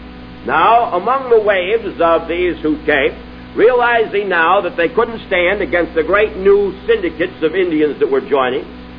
Now, among the waves of these who came, realizing now that they couldn't stand against the great new syndicates of Indians that were joining,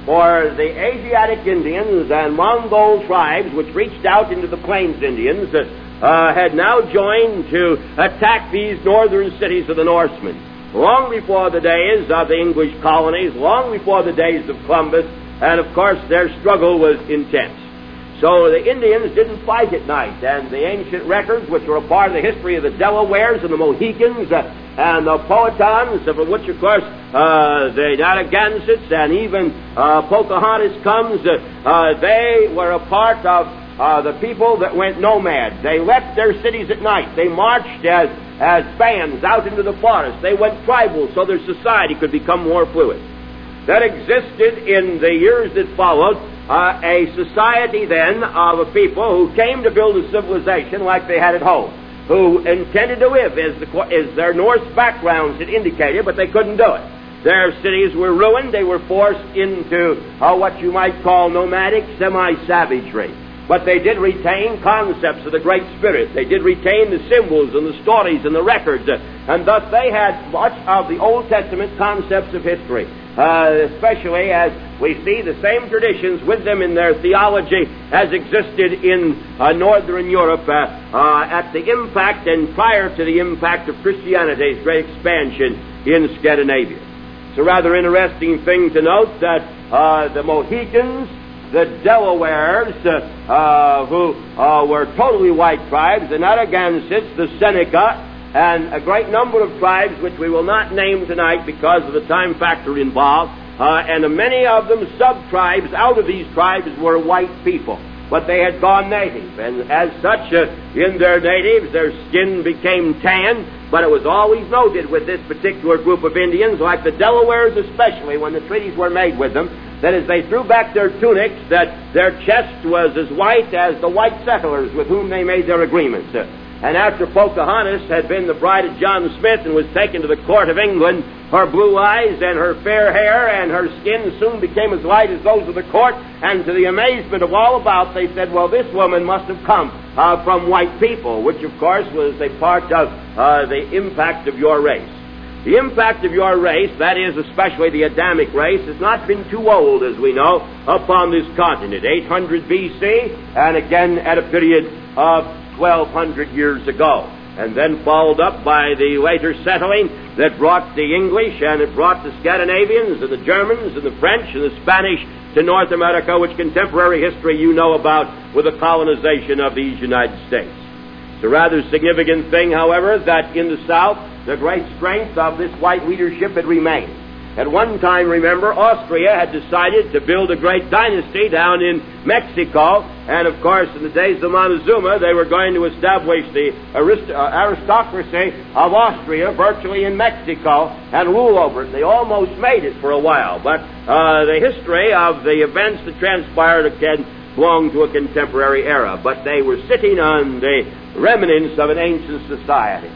for the Asiatic Indians and Mongol tribes, which reached out into the Plains Indians, uh, uh, had now joined to attack these northern cities of the Norsemen. Long before the days of the English colonies, long before the days of Columbus, and of course their struggle was intense. So the Indians didn't fight at night, and the ancient records, which are a part of the history of the Delawares and the Mohicans uh, and the Powhatans, of which, of course, uh, the Narragansetts and even uh, Pocahontas comes, uh, uh, they were a part of uh, the people that went nomad. They left their cities at night. They marched as, as bands out into the forest. They went tribal so their society could become more fluid. That existed in the years that followed uh, a society then of a people who came to build a civilization like they had at home, who intended to live as, the, as their Norse backgrounds had indicated, but they couldn't do it. Their cities were ruined. They were forced into uh, what you might call nomadic semi-savagery. But they did retain concepts of the Great Spirit. They did retain the symbols and the stories and the records, uh, and thus they had much of the Old Testament concepts of history. Uh, especially as we see the same traditions with them in their theology as existed in uh, Northern Europe uh, uh, at the impact and prior to the impact of Christianity's great expansion in Scandinavia. It's a rather interesting thing to note that uh, the Mohicans, the Delawares, uh, uh, who uh, were totally white tribes, the Narragansetts, the Seneca, and a great number of tribes which we will not name tonight because of the time factor involved, uh, and many of them sub-tribes out of these tribes were white people, but they had gone native, and as such, uh, in their natives, their skin became tan, but it was always noted with this particular group of Indians, like the Delawares especially, when the treaties were made with them, that as they threw back their tunics, that their chest was as white as the white settlers with whom they made their agreements. Uh, And after Pocahontas had been the bride of John Smith and was taken to the court of England, her blue eyes and her fair hair and her skin soon became as light as those of the court, and to the amazement of all about, they said, well, this woman must have come uh, from white people, which, of course, was a part of uh, the impact of your race. The impact of your race, that is, especially the Adamic race, has not been too old, as we know, upon this continent. eight hundred B C, and again at a period of twelve hundred years ago, and then followed up by the later settling that brought the English and it brought the Scandinavians and the Germans and the French and the Spanish to North America, which contemporary history you know about with the colonization of these United States. It's a rather significant thing, however, that in the South, the great strength of this white leadership had remained. At one time, remember, Austria had decided to build a great dynasty down in Mexico, and of course, in the days of Montezuma, they were going to establish the arist- uh, aristocracy of Austria virtually in Mexico and rule over it. They almost made it for a while, but uh, the history of the events that transpired again belonged to a contemporary era, but they were sitting on the remnants of an ancient society,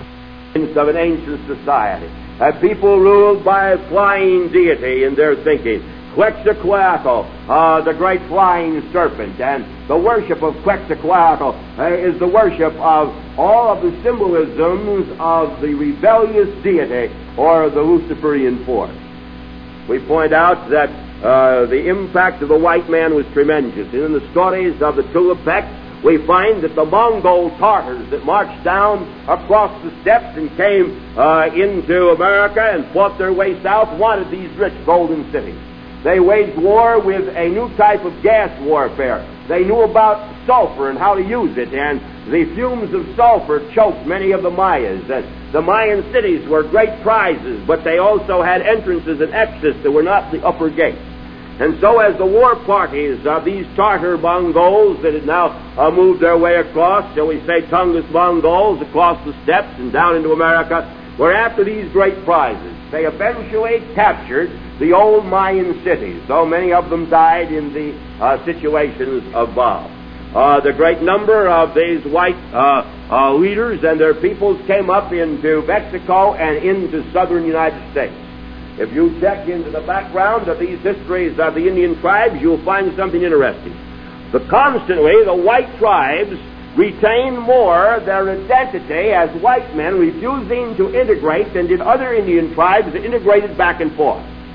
of an ancient society. A people ruled by a flying deity in their thinking. Quetzalcoatl, uh, the great flying serpent, and the worship of Quetzalcoatl uh, is the worship of all of the symbolisms of the rebellious deity or the Luciferian force. We point out that uh, the impact of the white man was tremendous. And in the stories of the Tulipek, we find that the Mongol Tartars that marched down across the steppes and came uh, into America and fought their way south wanted these rich golden cities. They waged war with a new type of gas warfare. They knew about sulfur and how to use it, and the fumes of sulfur choked many of the Mayas. And the Mayan cities were great prizes, but they also had entrances and exits that were not the upper gates. And so as the war parties of these Tartar Mongols that had now uh, moved their way across, shall we say Tungus Mongols, across the steppes and down into America, were after these great prizes. They eventually captured the old Mayan cities, though many of them died in the uh, situations involved. Uh, the great number of these white uh, uh, leaders and their peoples came up into Mexico and into southern United States. If you check into the background of these histories of the Indian tribes, you'll find something interesting. But constantly, the white tribes retain more their identity as white men, refusing to integrate than did other Indian tribes that integrated back and forth.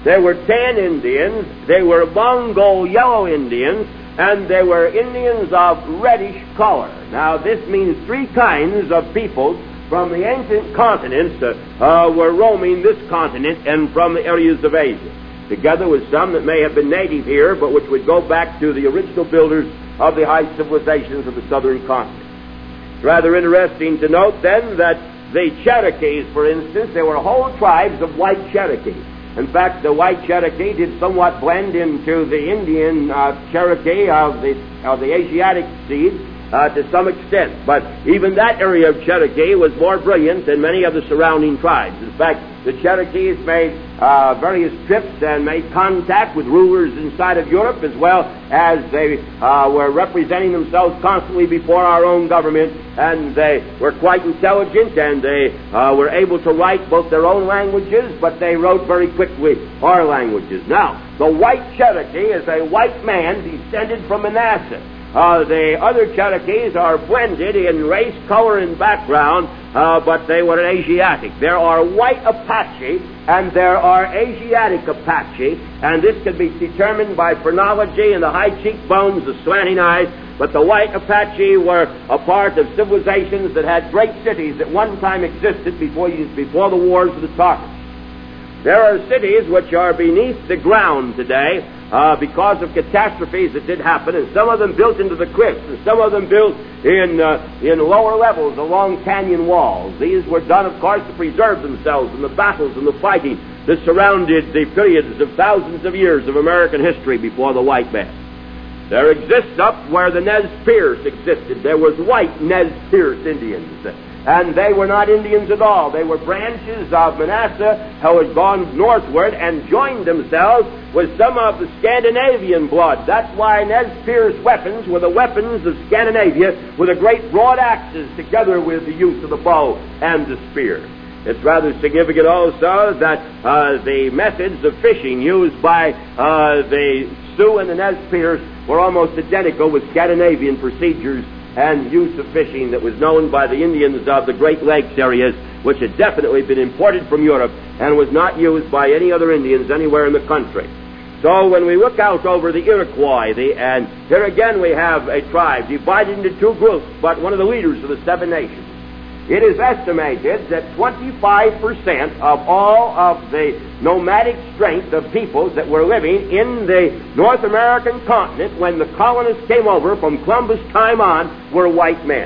There were ten Indians. They were Mongol yellow Indians, and they were Indians of reddish color. Now, this means three kinds of people from the ancient continents uh, uh, were roaming this continent and from the areas of Asia, together with some that may have been native here, but which would go back to the original builders of the high civilizations of the southern continent. It's rather interesting to note, then, that the Cherokees, for instance, there were whole tribes of white Cherokees. In fact, the white Cherokee did somewhat blend into the Indian uh, Cherokee of the, of the Asiatic seed uh, to some extent. But even that area of Cherokee was more brilliant than many of the surrounding tribes. In fact, the Cherokees made uh, various trips and made contact with rulers inside of Europe, as well as they uh, were representing themselves constantly before our own government, and they were quite intelligent, and they uh, were able to write both their own languages, but they wrote very quickly our languages. Now, the white Cherokee is a white man descended from Manasseh. Uh, the other Cherokees are blended in race, color, and background, uh, but they were Asiatic. There are white Apache, and there are Asiatic Apache, and this can be determined by phrenology and the high cheekbones, the slanting eyes, but the white Apache were a part of civilizations that had great cities at one time existed before, before the wars of the Tartars. There are cities which are beneath the ground today uh, because of catastrophes that did happen, and some of them built into the cliffs, and some of them built in uh, in lower levels along canyon walls. These were done, of course, to preserve themselves from the battles and the fighting that surrounded the periods of thousands of years of American history before the white man. There exists up where the Nez Perce existed. There was white Nez Perce Indians. And they were not Indians at all. They were branches of Manasseh who had gone northward and joined themselves with some of the Scandinavian blood. That's why Nez Perce weapons were the weapons of Scandinavia, with the great broad axes together with the use of the bow and the spear. It's rather significant also that uh, the methods of fishing used by uh, the Sioux and the Nez Perce were almost identical with Scandinavian procedures and use of fishing that was known by the Indians of the Great Lakes areas, which had definitely been imported from Europe and was not used by any other Indians anywhere in the country. So when we look out over the Iroquois, the, and here again we have a tribe divided into two groups, but one of the leaders of the seven nations. It is estimated that twenty-five percent of all of the nomadic strength of peoples that were living in the North American continent when the colonists came over from Columbus time on were white men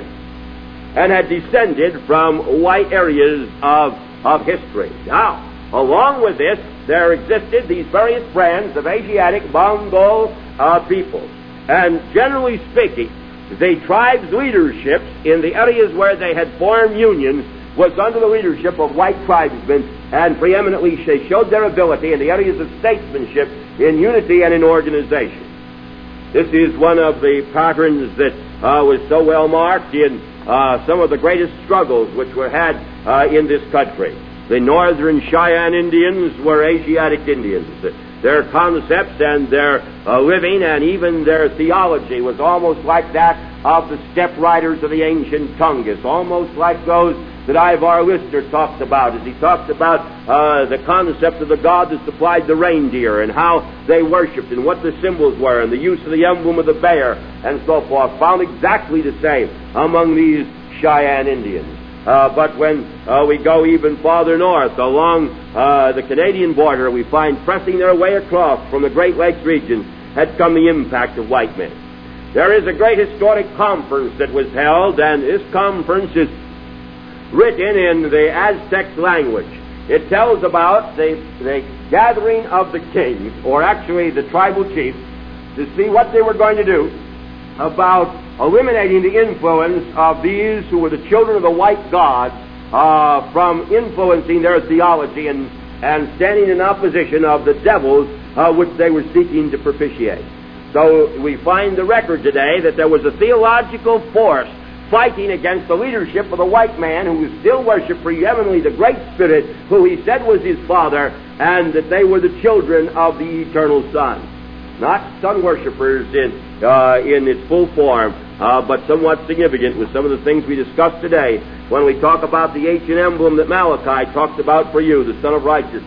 and had descended from white areas of, of history. Now, along with this, there existed these various brands of Asiatic Mongol uh, peoples. And generally speaking, the tribe's leadership in the areas where they had formed unions was under the leadership of white tribesmen, and preeminently they showed their ability in the areas of statesmanship, in unity, and in organization. This is one of the patterns that uh, was so well marked in uh, some of the greatest struggles which were had uh, in this country. The Northern Cheyenne Indians were Asiatic Indians. Their concepts and their uh, living and even their theology was almost like that of the steppe riders of the ancient Tongass, almost like those that Ivar Lister talked about as he talked about uh, the concept of the god that supplied the reindeer and how they worshipped and what the symbols were and the use of the emblem of the bear and so forth, found exactly the same among these Cheyenne Indians. Uh, but when uh, we go even farther north, along uh, the Canadian border, we find pressing their way across from the Great Lakes region had come the impact of white men. There is a great historic conference that was held, and this conference is written in the Aztec language. It tells about the, the gathering of the kings, or actually the tribal chiefs, to see what they were going to do about eliminating the influence of these who were the children of the white god uh, from influencing their theology and, and standing in opposition of the devils uh, which they were seeking to propitiate. So we find the record today that there was a theological force fighting against the leadership of the white man who still worshipped preeminently the Great Spirit, who he said was his father, and that they were the children of the eternal Son. Not sun worshippers in, uh, in its full form, uh, but somewhat significant with some of the things we discussed today when we talk about the ancient emblem that Malachi talked about for you, the Son of Righteousness,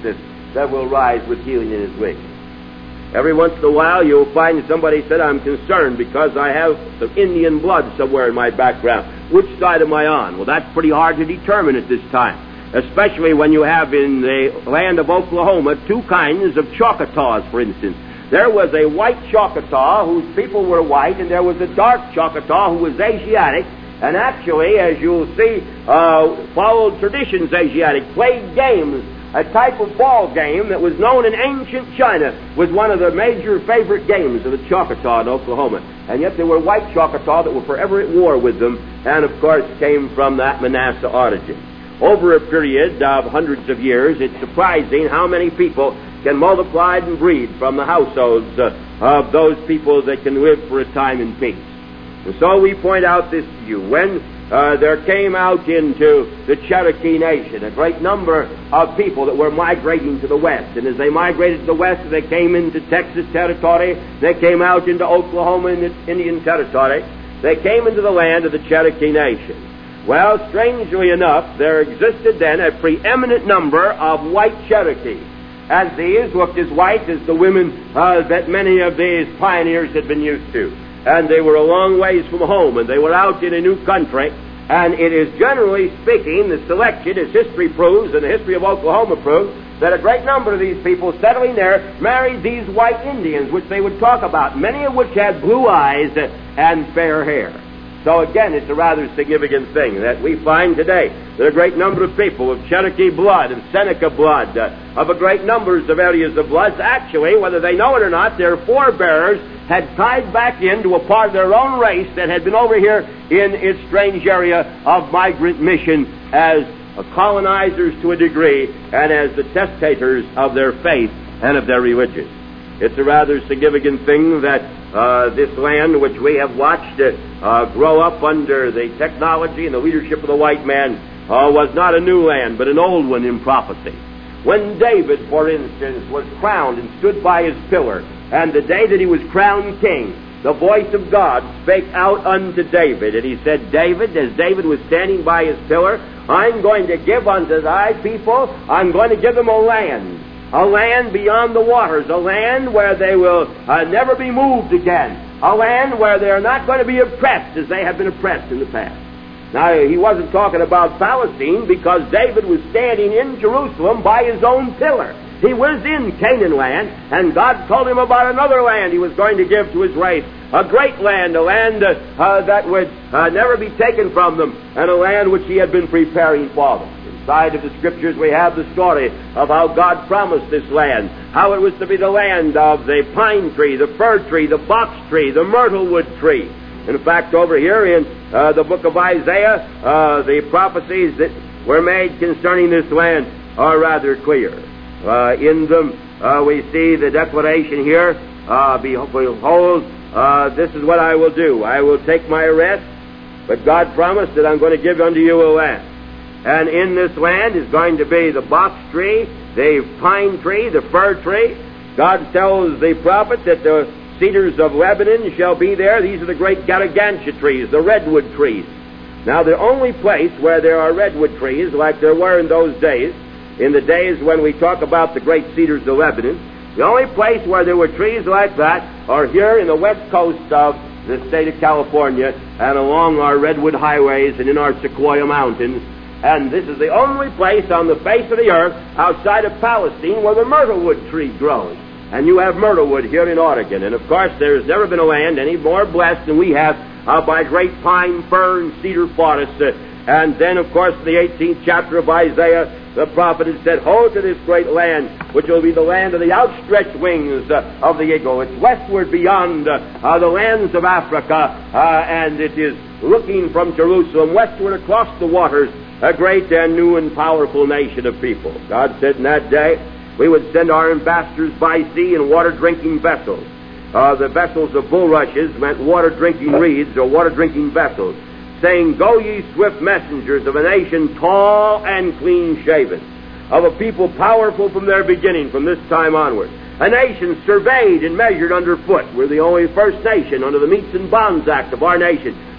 that will rise with healing in his wings. Every once in a while you'll find somebody said, I'm concerned because I have some Indian blood somewhere in my background. Which side am I on? Well, that's pretty hard to determine at this time, especially when you have in the land of Oklahoma two kinds of Choctaws, for instance. There was a white Choctaw whose people were white, and there was a dark Choctaw who was Asiatic, and actually, as you'll see, uh, followed traditions Asiatic, played games. A type of ball game that was known in ancient China was one of the major favorite games of the Choctaw in Oklahoma. And yet there were white Choctaw that were forever at war with them, and of course came from that Manasseh origin. Over a period of hundreds of years, it's surprising how many people can multiply and breed from the households uh, of those people that can live for a time in peace. And so we point out this to you. When uh, there came out into the Cherokee Nation a great number of people that were migrating to the west, and as they migrated to the west, they came into Texas territory, they came out into Oklahoma and Indian territory, they came into the land of the Cherokee Nation. Well, strangely enough, there existed then a preeminent number of white Cherokees, and these looked as white as the women uh, that many of these pioneers had been used to. And they were a long ways from home, and they were out in a new country, and it is generally speaking, the selection, as history proves, and the history of Oklahoma proves, that a great number of these people settling there married these white Indians, which they would talk about, many of which had blue eyes and fair hair. So again, it's a rather significant thing that we find today that a great number of people of Cherokee blood, of Seneca blood, uh, of a great numbers of areas of blood, actually, whether they know it or not, their forebears had tied back into a part of their own race that had been over here in its strange area of migrant mission as colonizers to a degree and as the testators of their faith and of their religion. It's a rather significant thing that uh, this land which we have watched uh, uh, grow up under the technology and the leadership of the white man uh, was not a new land, but an old one in prophecy. When David, for instance, was crowned and stood by his pillar, and the day that he was crowned king, the voice of God spake out unto David, and he said, David, as David was standing by his pillar, I'm going to give unto thy people, I'm going to give them a land. A land beyond the waters, a land where they will uh, never be moved again, a land where they're not going to be oppressed as they have been oppressed in the past. Now, he wasn't talking about Palestine because David was standing in Jerusalem by his own pillar. He was in Canaan land, and God told him about another land he was going to give to his race, a great land, a land uh, uh, that would uh, never be taken from them, and a land which he had been preparing for them. Inside of the Scriptures we have the story of how God promised this land, how it was to be the land of the pine tree, the fir tree, the box tree, the myrtle wood tree. In fact, over here in uh, the book of Isaiah, uh, the prophecies that were made concerning this land are rather clear. Uh, in them uh, we see the declaration here, uh, behold, uh, this is what I will do. I will take my rest, but God promised that I'm going to give unto you a land. And in this land is going to be the box tree, the pine tree, the fir tree. God tells the prophet that the cedars of Lebanon shall be there. These are the great Garagantia trees, the redwood trees. Now, the only place where there are redwood trees, like there were in those days, in the days when we talk about the great cedars of Lebanon, the only place where there were trees like that are here in the west coast of the state of California and along our redwood highways and in our sequoia mountains. And this is the only place on the face of the earth outside of Palestine where the myrtlewood tree grows. And you have myrtlewood here in Oregon. And of course, there's never been a land any more blessed than we have uh, by great pine, fir, and cedar forests. Uh, and then, of course, in the eighteenth chapter of Isaiah, the prophet had said, hold to this great land, which will be the land of the outstretched wings uh, of the eagle. It's westward beyond uh, uh, the lands of Africa, uh, and it is looking from Jerusalem westward across the waters, a great and new and powerful nation of people. God said in that day, we would send our ambassadors by sea in water-drinking vessels. Uh, the vessels of bulrushes meant water-drinking reeds or water-drinking vessels, saying, go ye swift messengers of a nation tall and clean-shaven, of a people powerful from their beginning, from this time onward. A nation surveyed and measured underfoot. We're the only first nation under the Meats and Bonds Act of our nation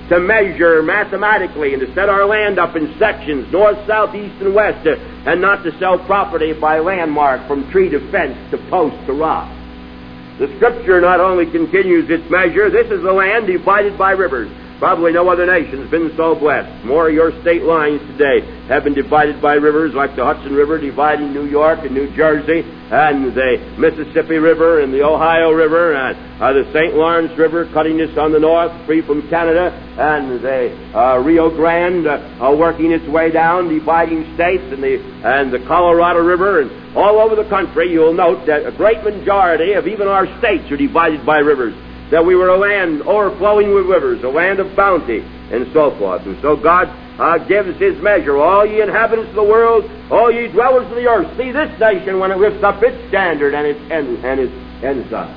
to measure mathematically and to set our land up in sections, north, south, east, and west, uh, and not to sell property by landmark from tree to fence to post to rock. The Scripture not only continues its measure, this is the land divided by rivers. Probably no other nation's been so blessed. More of your state lines today have been divided by rivers, like the Hudson River dividing New York and New Jersey, and the Mississippi River and the Ohio River, and uh, the Saint Lawrence River cutting us on the north, free from Canada, and the uh, Rio Grande uh, uh, working its way down, dividing states, and the and the Colorado River, and all over the country. You'll note that a great majority of even our states are divided by rivers. That we were a land overflowing with rivers, a land of bounty, and so forth. And so God uh, gives His measure. All ye inhabitants of the world, all ye dwellers of the earth, see this nation when it lifts up its standard and its and, and its ensign.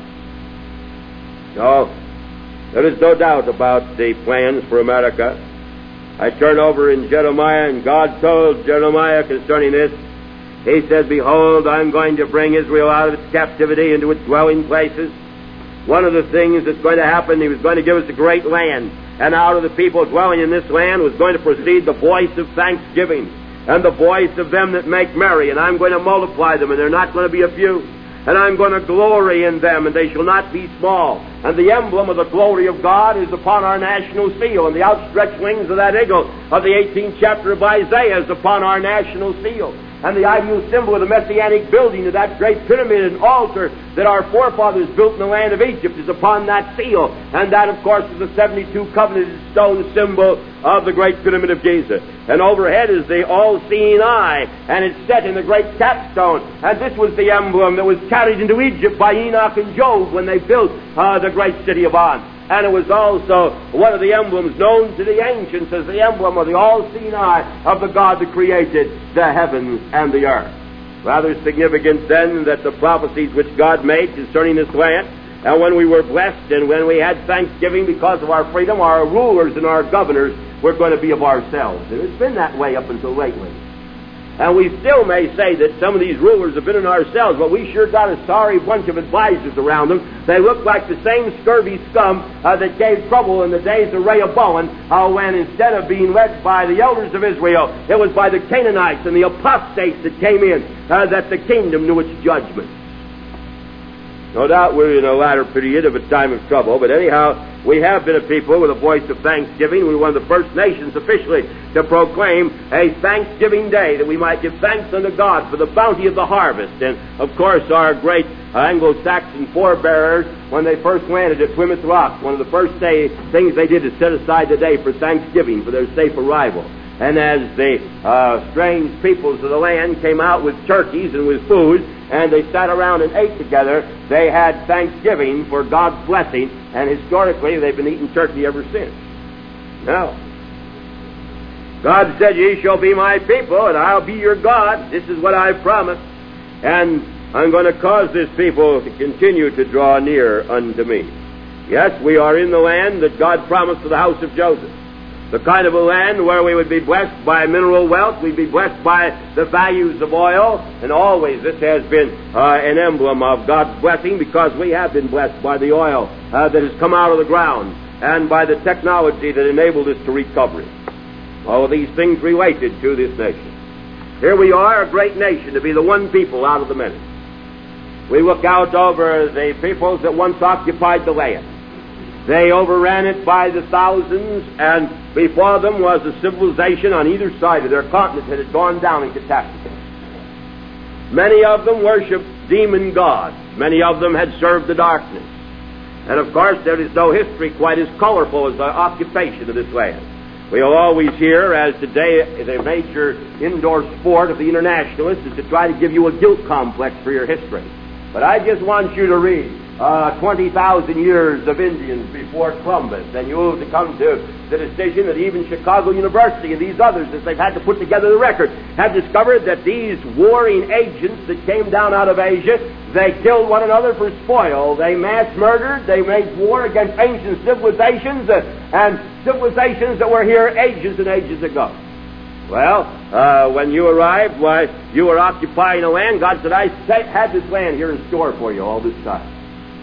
So, there is no doubt about the plans for America. I turn over in Jeremiah, and God told Jeremiah concerning this. He said, "Behold, I'm going to bring Israel out of its captivity into its dwelling places." One of the things that's going to happen, He was going to give us a great land. And out of the people dwelling in this land was going to proceed the voice of thanksgiving and the voice of them that make merry. And I'm going to multiply them, and they're not going to be a few. And I'm going to glory in them, and they shall not be small. And the emblem of the glory of God is upon our national seal, and the outstretched wings of that eagle of the eighteenth chapter of Isaiah is upon our national seal. And the ideal symbol of the Messianic building of that great pyramid and altar that our forefathers built in the land of Egypt is upon that seal. And that, of course, is the seventy-two covenanted stone symbol of the great pyramid of Giza. And overhead is the all-seeing eye, and it's set in the great capstone. And this was the emblem that was carried into Egypt by Enoch and Job when they built uh, the great city of On. And it was also one of the emblems known to the ancients as the emblem of the all-seeing eye of the God that created the heavens and the earth. Rather significant, then, that the prophecies which God made concerning this land, and when we were blessed and when we had thanksgiving because of our freedom, our rulers and our governors were going to be of ourselves. And it's been that way up until lately. And we still may say that some of these rulers have been in ourselves, but we sure got a sorry bunch of advisors around them. They look like the same scurvy scum uh, that gave trouble in the days of Rehoboam, uh, when instead of being led by the elders of Israel, it was by the Canaanites and the apostates that came in, uh, that the kingdom knew its judgment. No doubt we're in a latter period of a time of trouble, but anyhow, we have been a people with a voice of thanksgiving. We were one of the first nations officially to proclaim a Thanksgiving Day, that we might give thanks unto God for the bounty of the harvest. And, of course, our great Anglo-Saxon forebearers, when they first landed at Plymouth Rock, one of the first day, things they did is set aside the day for Thanksgiving, for their safe arrival. And as the uh, strange peoples of the land came out with turkeys and with food, and they sat around and ate together, they had thanksgiving for God's blessing, and historically they've been eating turkey ever since. Now, God said, "Ye shall be my people, and I'll be your God." This is what I've promised. And I'm going to cause this people to continue to draw near unto me. Yes, we are in the land that God promised to the house of Joseph. The kind of a land where we would be blessed by mineral wealth, we'd be blessed by the values of oil, and always this has been uh, an emblem of God's blessing, because we have been blessed by the oil uh, that has come out of the ground and by the technology that enabled us to recover it. All of these things related to this nation. Here we are, a great nation, to be the one people out of the many. We look out over the peoples that once occupied the land. They overran it by the thousands, and before them was a civilization on either side of their continent that had gone down in catastrophe. Many of them worshipped demon gods. Many of them had served the darkness. And of course, there is no history quite as colorful as the occupation of this land. We'll always hear, as today the major indoor sport of the internationalists is to try to give you a guilt complex for your history. But I just want you to read Uh, twenty thousand years of Indians before Columbus, and you'll come to the decision that even Chicago University and these others, as they've had to put together the record, have discovered that these warring agents that came down out of Asia, they killed one another for spoil. They mass murdered. They made war against ancient civilizations, uh, and civilizations that were here ages and ages ago. Well, uh, when you arrived, why, you were occupying a land. God said, I had this land here in store for you all this time.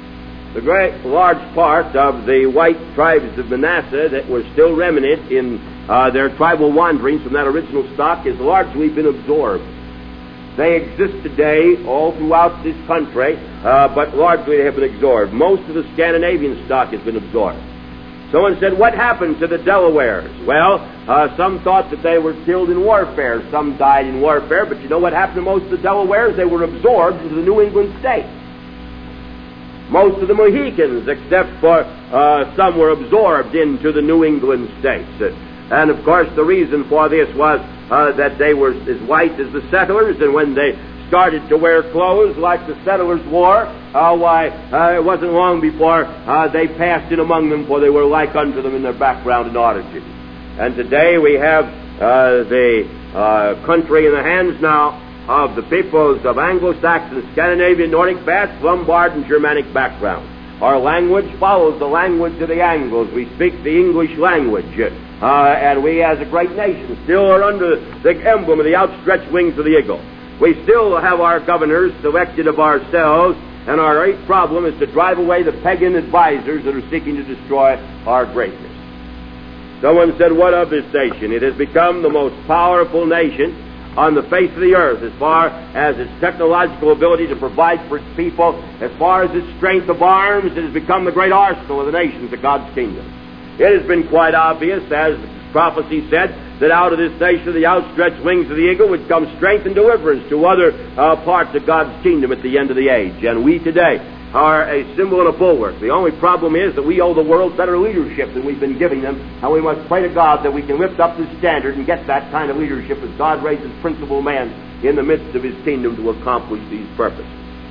the great large part of the white tribes of Manasseh that were still remnant in uh, their tribal wanderings from that original stock has largely been absorbed. They exist today all throughout this country, uh, but largely they have been absorbed. Most of the Scandinavian stock has been absorbed. Someone said, what happened to the Delawares? Well, uh, some thought that they were killed in warfare. Some died in warfare, but you know what happened to most of the Delawares? They were absorbed into the New England states. Most of the Mohicans, except for uh, some, were absorbed into the New England states. And, of course, the reason for this was uh, that they were as white as the settlers, and when they started to wear clothes like the settlers wore, uh, why, uh, it wasn't long before uh, they passed in among them, for they were like unto them in their background and origin. And today we have uh, the uh, country in the hands now of the peoples of Anglo-Saxon, Scandinavian, Nordic, Basque, Lombard, and Germanic background. Our language follows the language of the Angles. We speak the English language. Uh, and we, as a great nation, still are under the emblem of the outstretched wings of the eagle. We still have our governors selected of ourselves, and our great problem is to drive away the pagan advisors that are seeking to destroy our greatness. Someone said, what of this nation? It has become the most powerful nation on the face of the earth, as far as its technological ability to provide for its people, as far as its strength of arms. It has become the great arsenal of the nations of God's kingdom. It has been quite obvious, as prophecy said, that out of this nation, the outstretched wings of the eagle, would come strength and deliverance to other uh, parts of God's kingdom at the end of the age. And we today are a symbol and a bulwark. The only problem is that we owe the world better leadership than we've been giving them, and we must pray to God that we can lift up the standard and get that kind of leadership as God raises principal men in the midst of His kingdom to accomplish these purposes.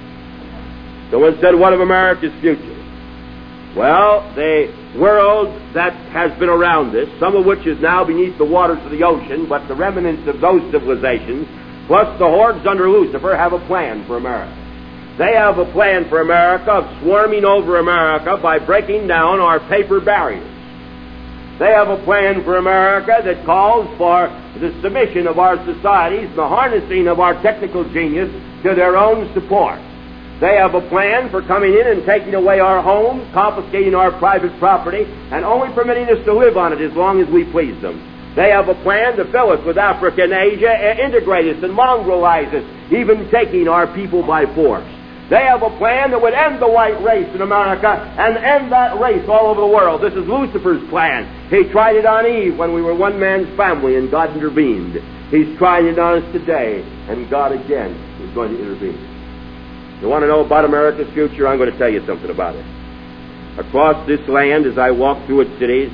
Someone said, what of America's future? Well, the world that has been around us, some of which is now beneath the waters of the ocean, but the remnants of those civilizations, plus the hordes under Lucifer, have a plan for America. They have a plan for America of swarming over America by breaking down our paper barriers. They have a plan for America that calls for the submission of our societies, the harnessing of our technical genius to their own support. They have a plan for coming in and taking away our homes, confiscating our private property, and only permitting us to live on it as long as we please them. They have a plan to fill us with Africa and Asia, and integrate us and mongrelize us, even taking our people by force. They have a plan that would end the white race in America and end that race all over the world. This is Lucifer's plan. He tried it on Eve when we were one man's family and God intervened. He's trying it on us today, and God again is going to intervene. You want to know about America's future? I'm going to tell you something about it. Across this land, as I walk through its cities,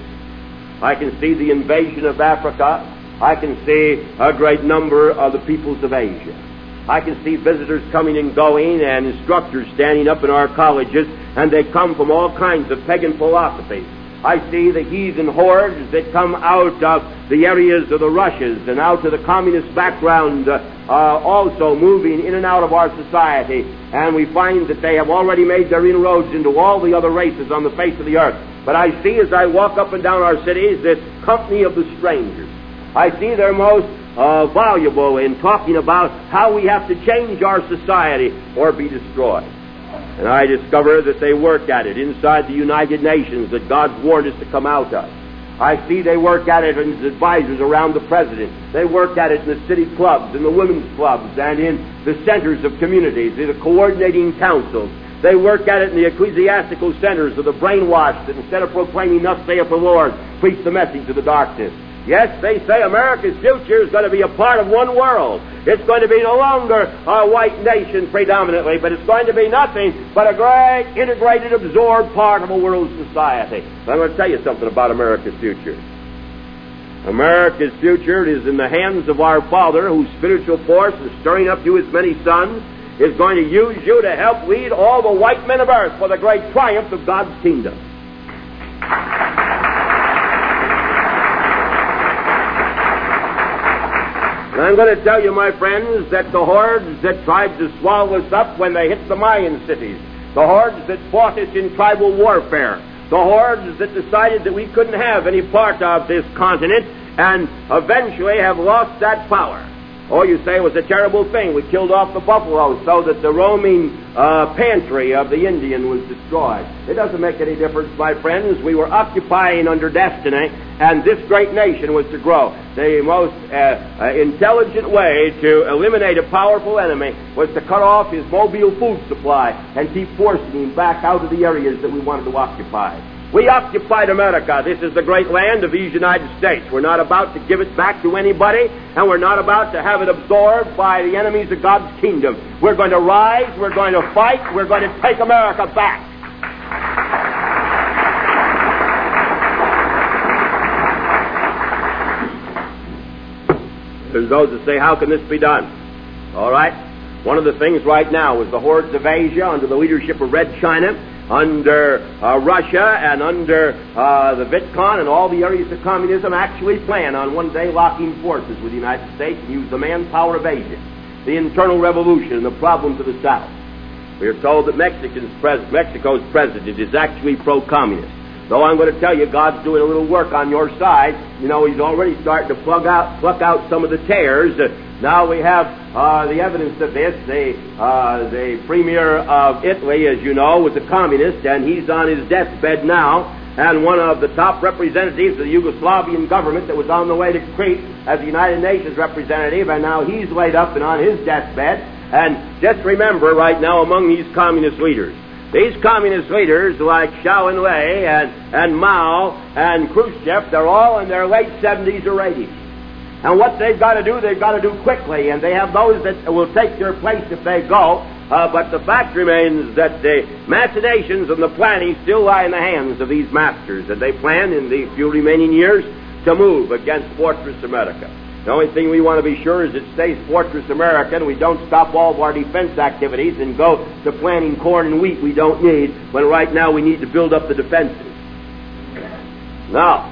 I can see the invasion of Africa. I can see a great number of the peoples of Asia. I can see visitors coming and going, and instructors standing up in our colleges, and they come from all kinds of pagan philosophies. I see the heathen hordes that come out of the areas of the Russias and out of the communist background, uh, uh, also moving in and out of our society. And we find that they have already made their inroads into all the other races on the face of the earth. But I see, as I walk up and down our cities, this company of the strangers. I see their most uh, valuable in talking about how we have to change our society or be destroyed. And I discover that they work at it inside the United Nations that God's warned us to come out of. I see they work at it as advisors around the President. They work at it in the city clubs, in the women's clubs, and in the centers of communities, in the coordinating councils. They work at it in the ecclesiastical centers of the brainwashed that instead of proclaiming, thus saith the Lord, preach the message of the darkness. Yes, they say America's future is going to be a part of one world. It's going to be no longer a white nation predominantly, but it's going to be nothing but a great, integrated, absorbed part of a world society. But I'm going to tell you something about America's future. America's future is in the hands of our Father, whose spiritual force is stirring up you as many sons, is going to use you to help lead all the white men of earth for the great triumph of God's kingdom. And I'm going to tell you, my friends, that the hordes that tried to swallow us up when they hit the Mayan cities, the hordes that fought us in tribal warfare, the hordes that decided that we couldn't have any part of this continent and eventually have lost that power. Oh, you say it was a terrible thing. We killed off the buffalo so that the roaming uh, pantry of the Indian was destroyed. It doesn't make any difference, my friends. We were occupying under destiny, and this great nation was to grow. The most uh, uh, intelligent way to eliminate a powerful enemy was to cut off his mobile food supply and keep forcing him back out of the areas that we wanted to occupy. We occupied America. This is the great land of these United States. We're not about to give it back to anybody, and we're not about to have it absorbed by the enemies of God's kingdom. We're going to rise, we're going to fight, we're going to take America back. There's those that say, how can this be done? All right. One of the things right now is the hordes of Asia under the leadership of Red China, under uh, Russia and under uh, the Vietcong and all the areas of communism actually plan on one day locking forces with the United States and use the manpower of Asia, the internal revolution and the problems of the South. We are told that Mexican's pres- Mexico's president is actually pro-communist. Though I'm going to tell you, God's doing a little work on your side. You know, He's already starting to plug out, pluck out some of the tares. Uh, now we have uh, the evidence of this. The, uh, the premier of Italy, as you know, was a communist, and he's on his deathbed now. And one of the top representatives of the Yugoslavian government that was on the way to Crete as the United Nations representative, and now he's laid up and on his deathbed. And just remember right now, among these communist leaders, these communist leaders like Zhou Enlai and, and Mao and Khrushchev, they're all in their late seventies or eighties. And what they've got to do, they've got to do quickly. And they have those that will take their place if they go. Uh, but the fact remains that the machinations and the planning still lie in the hands of these masters. And they plan in the few remaining years to move against Fortress America. The only thing we want to be sure is it stays Fortress America and we don't stop all of our defense activities and go to planting corn and wheat we don't need, when right now we need to build up the defenses. Now,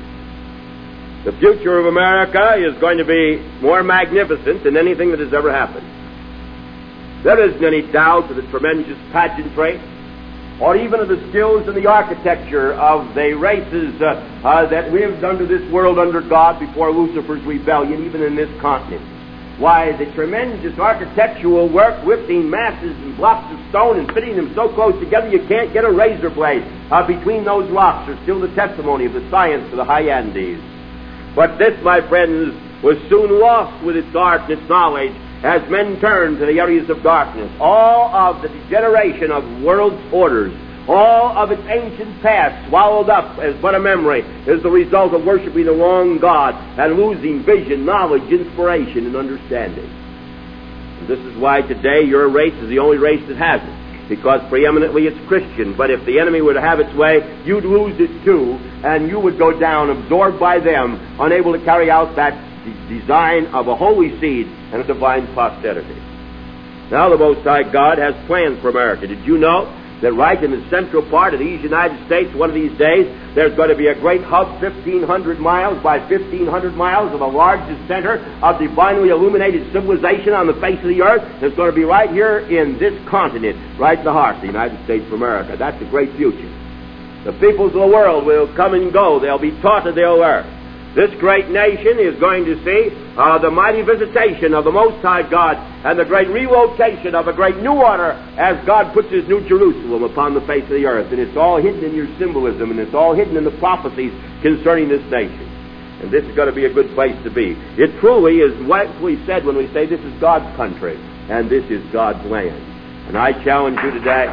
the future of America is going to be more magnificent than anything that has ever happened. There isn't any doubt of the tremendous pageantry or even of the skills and the architecture of the races uh, uh, that lived under this world under God before Lucifer's rebellion, even in this continent. Why, the tremendous architectural work, lifting masses and blocks of stone and fitting them so close together you can't get a razor blade uh, between those rocks, are still the testimony of the science of the high Andes. But this, my friends, was soon lost with its art and its knowledge as men turned to the areas of darkness. All of the degeneration of world's orders, all of its ancient past swallowed up as but a memory, is the result of worshiping the wrong God and losing vision, knowledge, inspiration, and understanding. And this is why today your race is the only race that has it, because preeminently it's Christian. But if the enemy were to have its way, you'd lose it too, and you would go down absorbed by them, unable to carry out that design of a holy seed and a divine posterity. Now the Most High God has plans for America. Did you know that right in the central part of these United States, one of these days, there's going to be a great hub fifteen hundred miles by fifteen hundred miles of the largest center of divinely illuminated civilization on the face of the earth? It's going to be right here in this continent, right in the heart of the United States of America. That's a great future. The peoples of the world will come and go. They'll be taught and they'll learn. This great nation is going to see uh, the mighty visitation of the Most High God and the great relocation of a great new order as God puts His new Jerusalem upon the face of the earth. And it's all hidden in your symbolism, and it's all hidden in the prophecies concerning this nation. And this is going to be a good place to be. It truly is what we said when we say this is God's country and this is God's land. And I challenge you today.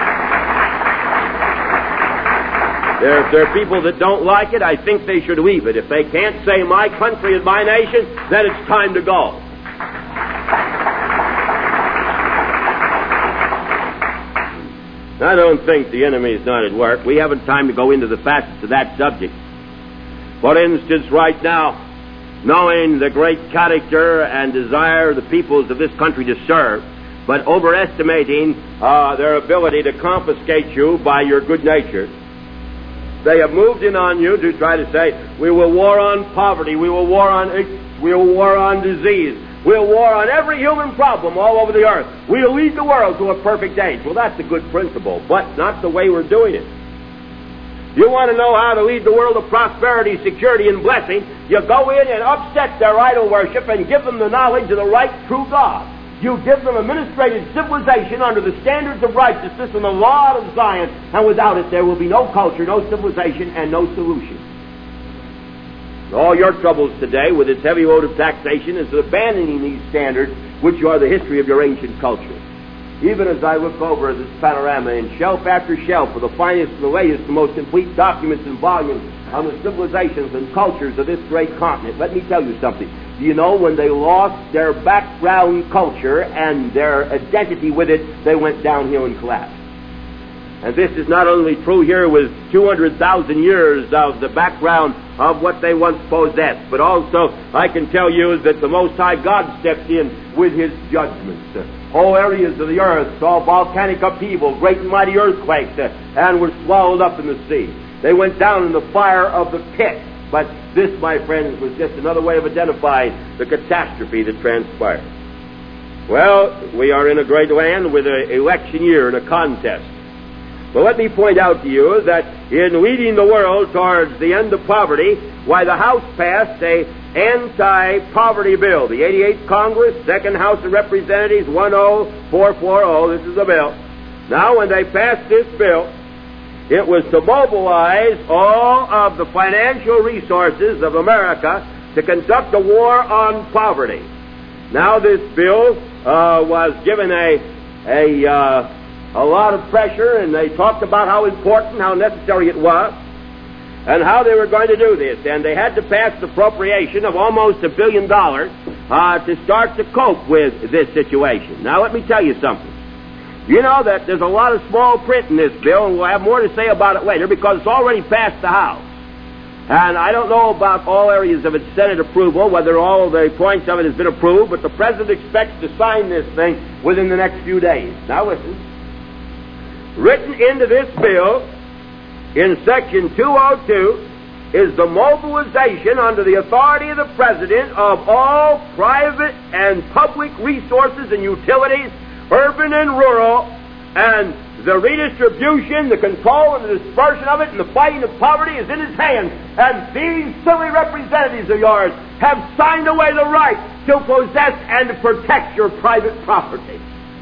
There, if there are people that don't like it, I think they should leave it. If they can't say my country and my nation, then it's time to go. I don't think the enemy is not at work. We haven't time to go into the facets of that subject. For instance, right now, knowing the great character and desire of the peoples of this country to serve, but overestimating uh, their ability to confiscate you by your good nature, they have moved in on you to try to say, we will war on poverty, we will war on ignorance, we will war on disease, we'll war on every human problem all over the earth. We'll lead the world to a perfect age. Well, that's a good principle, but not the way we're doing it. You want to know how to lead the world of prosperity, security, and blessing, you go in and upset their idol worship and give them the knowledge of the right, true God. You give them administrated civilization under the standards of righteousness and the law of Zion, and without it there will be no culture, no civilization, and no solution. All your troubles today with its heavy load of taxation is abandoning these standards, which are the history of your ancient culture. Even as I look over this panorama in shelf after shelf of the finest, the latest, the most complete documents and volumes on the civilizations and cultures of this great continent, let me tell you something. Do you know when they lost their background culture and their identity with it, they went downhill and collapsed? And this is not only true here with two hundred thousand years of the background of what they once possessed, but also I can tell you that the Most High God stepped in with His judgments. Whole areas of the earth saw volcanic upheaval, great and mighty earthquakes, uh, and were swallowed up in the sea. They went down in the fire of the pit. But this, my friends, was just another way of identifying the catastrophe that transpired. Well, we are in a great land with an election year and a contest. But let me point out to you that in leading the world towards the end of poverty, why the House passed a anti-poverty bill. The eighty-eighth Congress, Second House of Representatives, one oh four forty, this is the bill. Now, when they passed this bill, it was to mobilize all of the financial resources of America to conduct a war on poverty. Now, this bill uh, was given a a uh, a lot of pressure, and they talked about how important, how necessary it was, and how they were going to do this. And they had to pass an appropriation of almost a billion dollars uh, to start to cope with this situation. Now, let me tell you something. You know that there's a lot of small print in this bill, and we'll have more to say about it later because it's already passed the House. And I don't know about all areas of its Senate approval, whether all of the points of it has been approved, but the President expects to sign this thing within the next few days. Now listen. Written into this bill in Section two oh two is the mobilization under the authority of the President of all private and public resources and utilities, urban and rural, and the redistribution, the control, and the dispersion of it, and the fighting of poverty is in His hands. And these silly representatives of yours have signed away the right to possess and to protect your private property.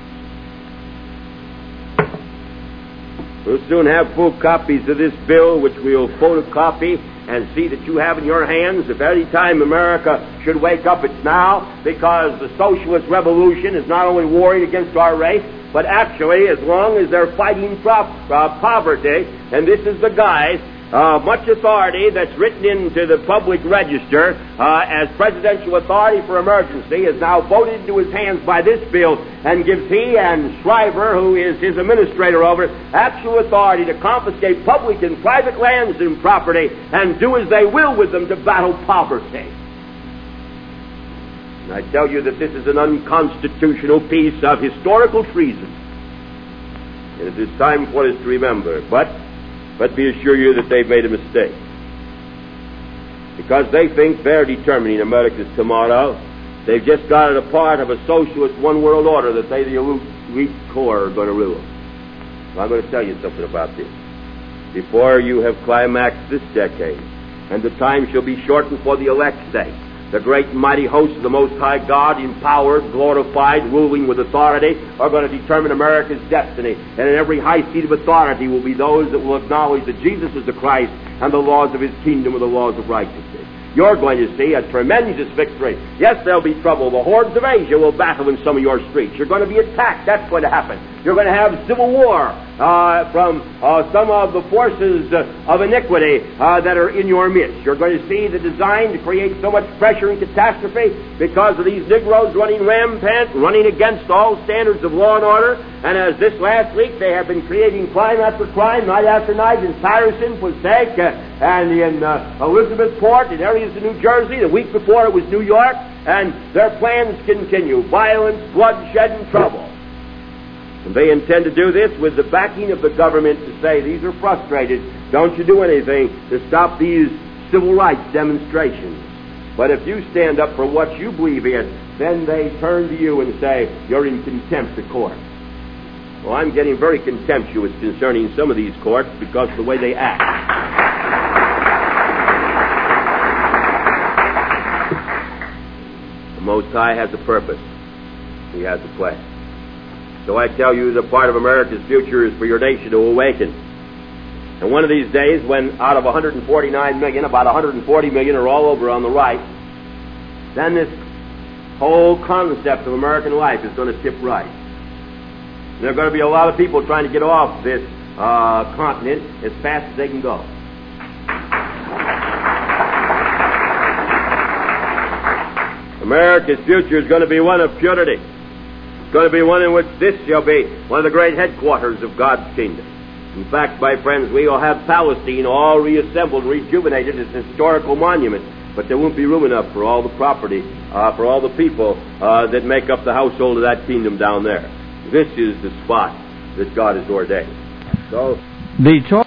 We'll soon have full copies of this bill, which we'll photocopy and see that you have in your hands. If any time America should wake up, it's now, because the socialist revolution is not only warring against our race, but actually, as long as they're fighting prop, uh, poverty, and this is the guise, uh, much authority that's written into the public register uh, as presidential authority for emergency is now voted into his hands by this bill, and gives he and Shriver, who is his administrator over it, actual authority to confiscate public and private lands and property and do as they will with them to battle poverty. And I tell you that this is an unconstitutional piece of historical treason. And it is time for us to remember. But let me assure you that they've made a mistake. Because they think they're determining America's tomorrow. They've just got it a part of a socialist one-world order that they, the elite core, are going to rule. Well, I'm going to tell you something about this. Before you have climaxed this decade, and the time shall be shortened for the elect's sake, the great and mighty hosts of the Most High God, empowered, glorified, ruling with authority, are going to determine America's destiny. And in every high seat of authority will be those that will acknowledge that Jesus is the Christ and the laws of His kingdom are the laws of righteousness. You're going to see a tremendous victory. Yes, there'll be trouble. The hordes of Asia will battle in some of your streets. You're going to be attacked. That's going to happen. You're going to have civil war uh, from uh, some of the forces uh, of iniquity uh, that are in your midst. You're going to see the design to create so much pressure and catastrophe because of these Negroes running rampant, running against all standards of law and order. And as this last week, they have been creating crime after crime, night after night, in Tyrone, Passaic, uh, and in uh, Elizabethport, in areas of New Jersey. The week before it was New York. And their plans continue. Violence, bloodshed, and trouble. And they intend to do this with the backing of the government to say, these are frustrated. Don't you do anything to stop these civil rights demonstrations. But if you stand up for what you believe in, then they turn to you and say, you're in contempt of court. Well, I'm getting very contemptuous concerning some of these courts because of the way they act. The Most High has a purpose. He has a plan. So I tell you, the part of America's future is for your nation to awaken. And one of these days, when out of one hundred forty-nine million, about one hundred forty million are all over on the right, then this whole concept of American life is going to tip right. And there are going to be a lot of people trying to get off this uh, continent as fast as they can go. America's future is going to be one of purity. It's going to be one in which this shall be one of the great headquarters of God's kingdom. In fact, my friends, we will have Palestine all reassembled, rejuvenated as a historical monument, but there won't be room enough for all the property, uh, for all the people uh, that make up the household of that kingdom down there. This is the spot that God has ordained. So, the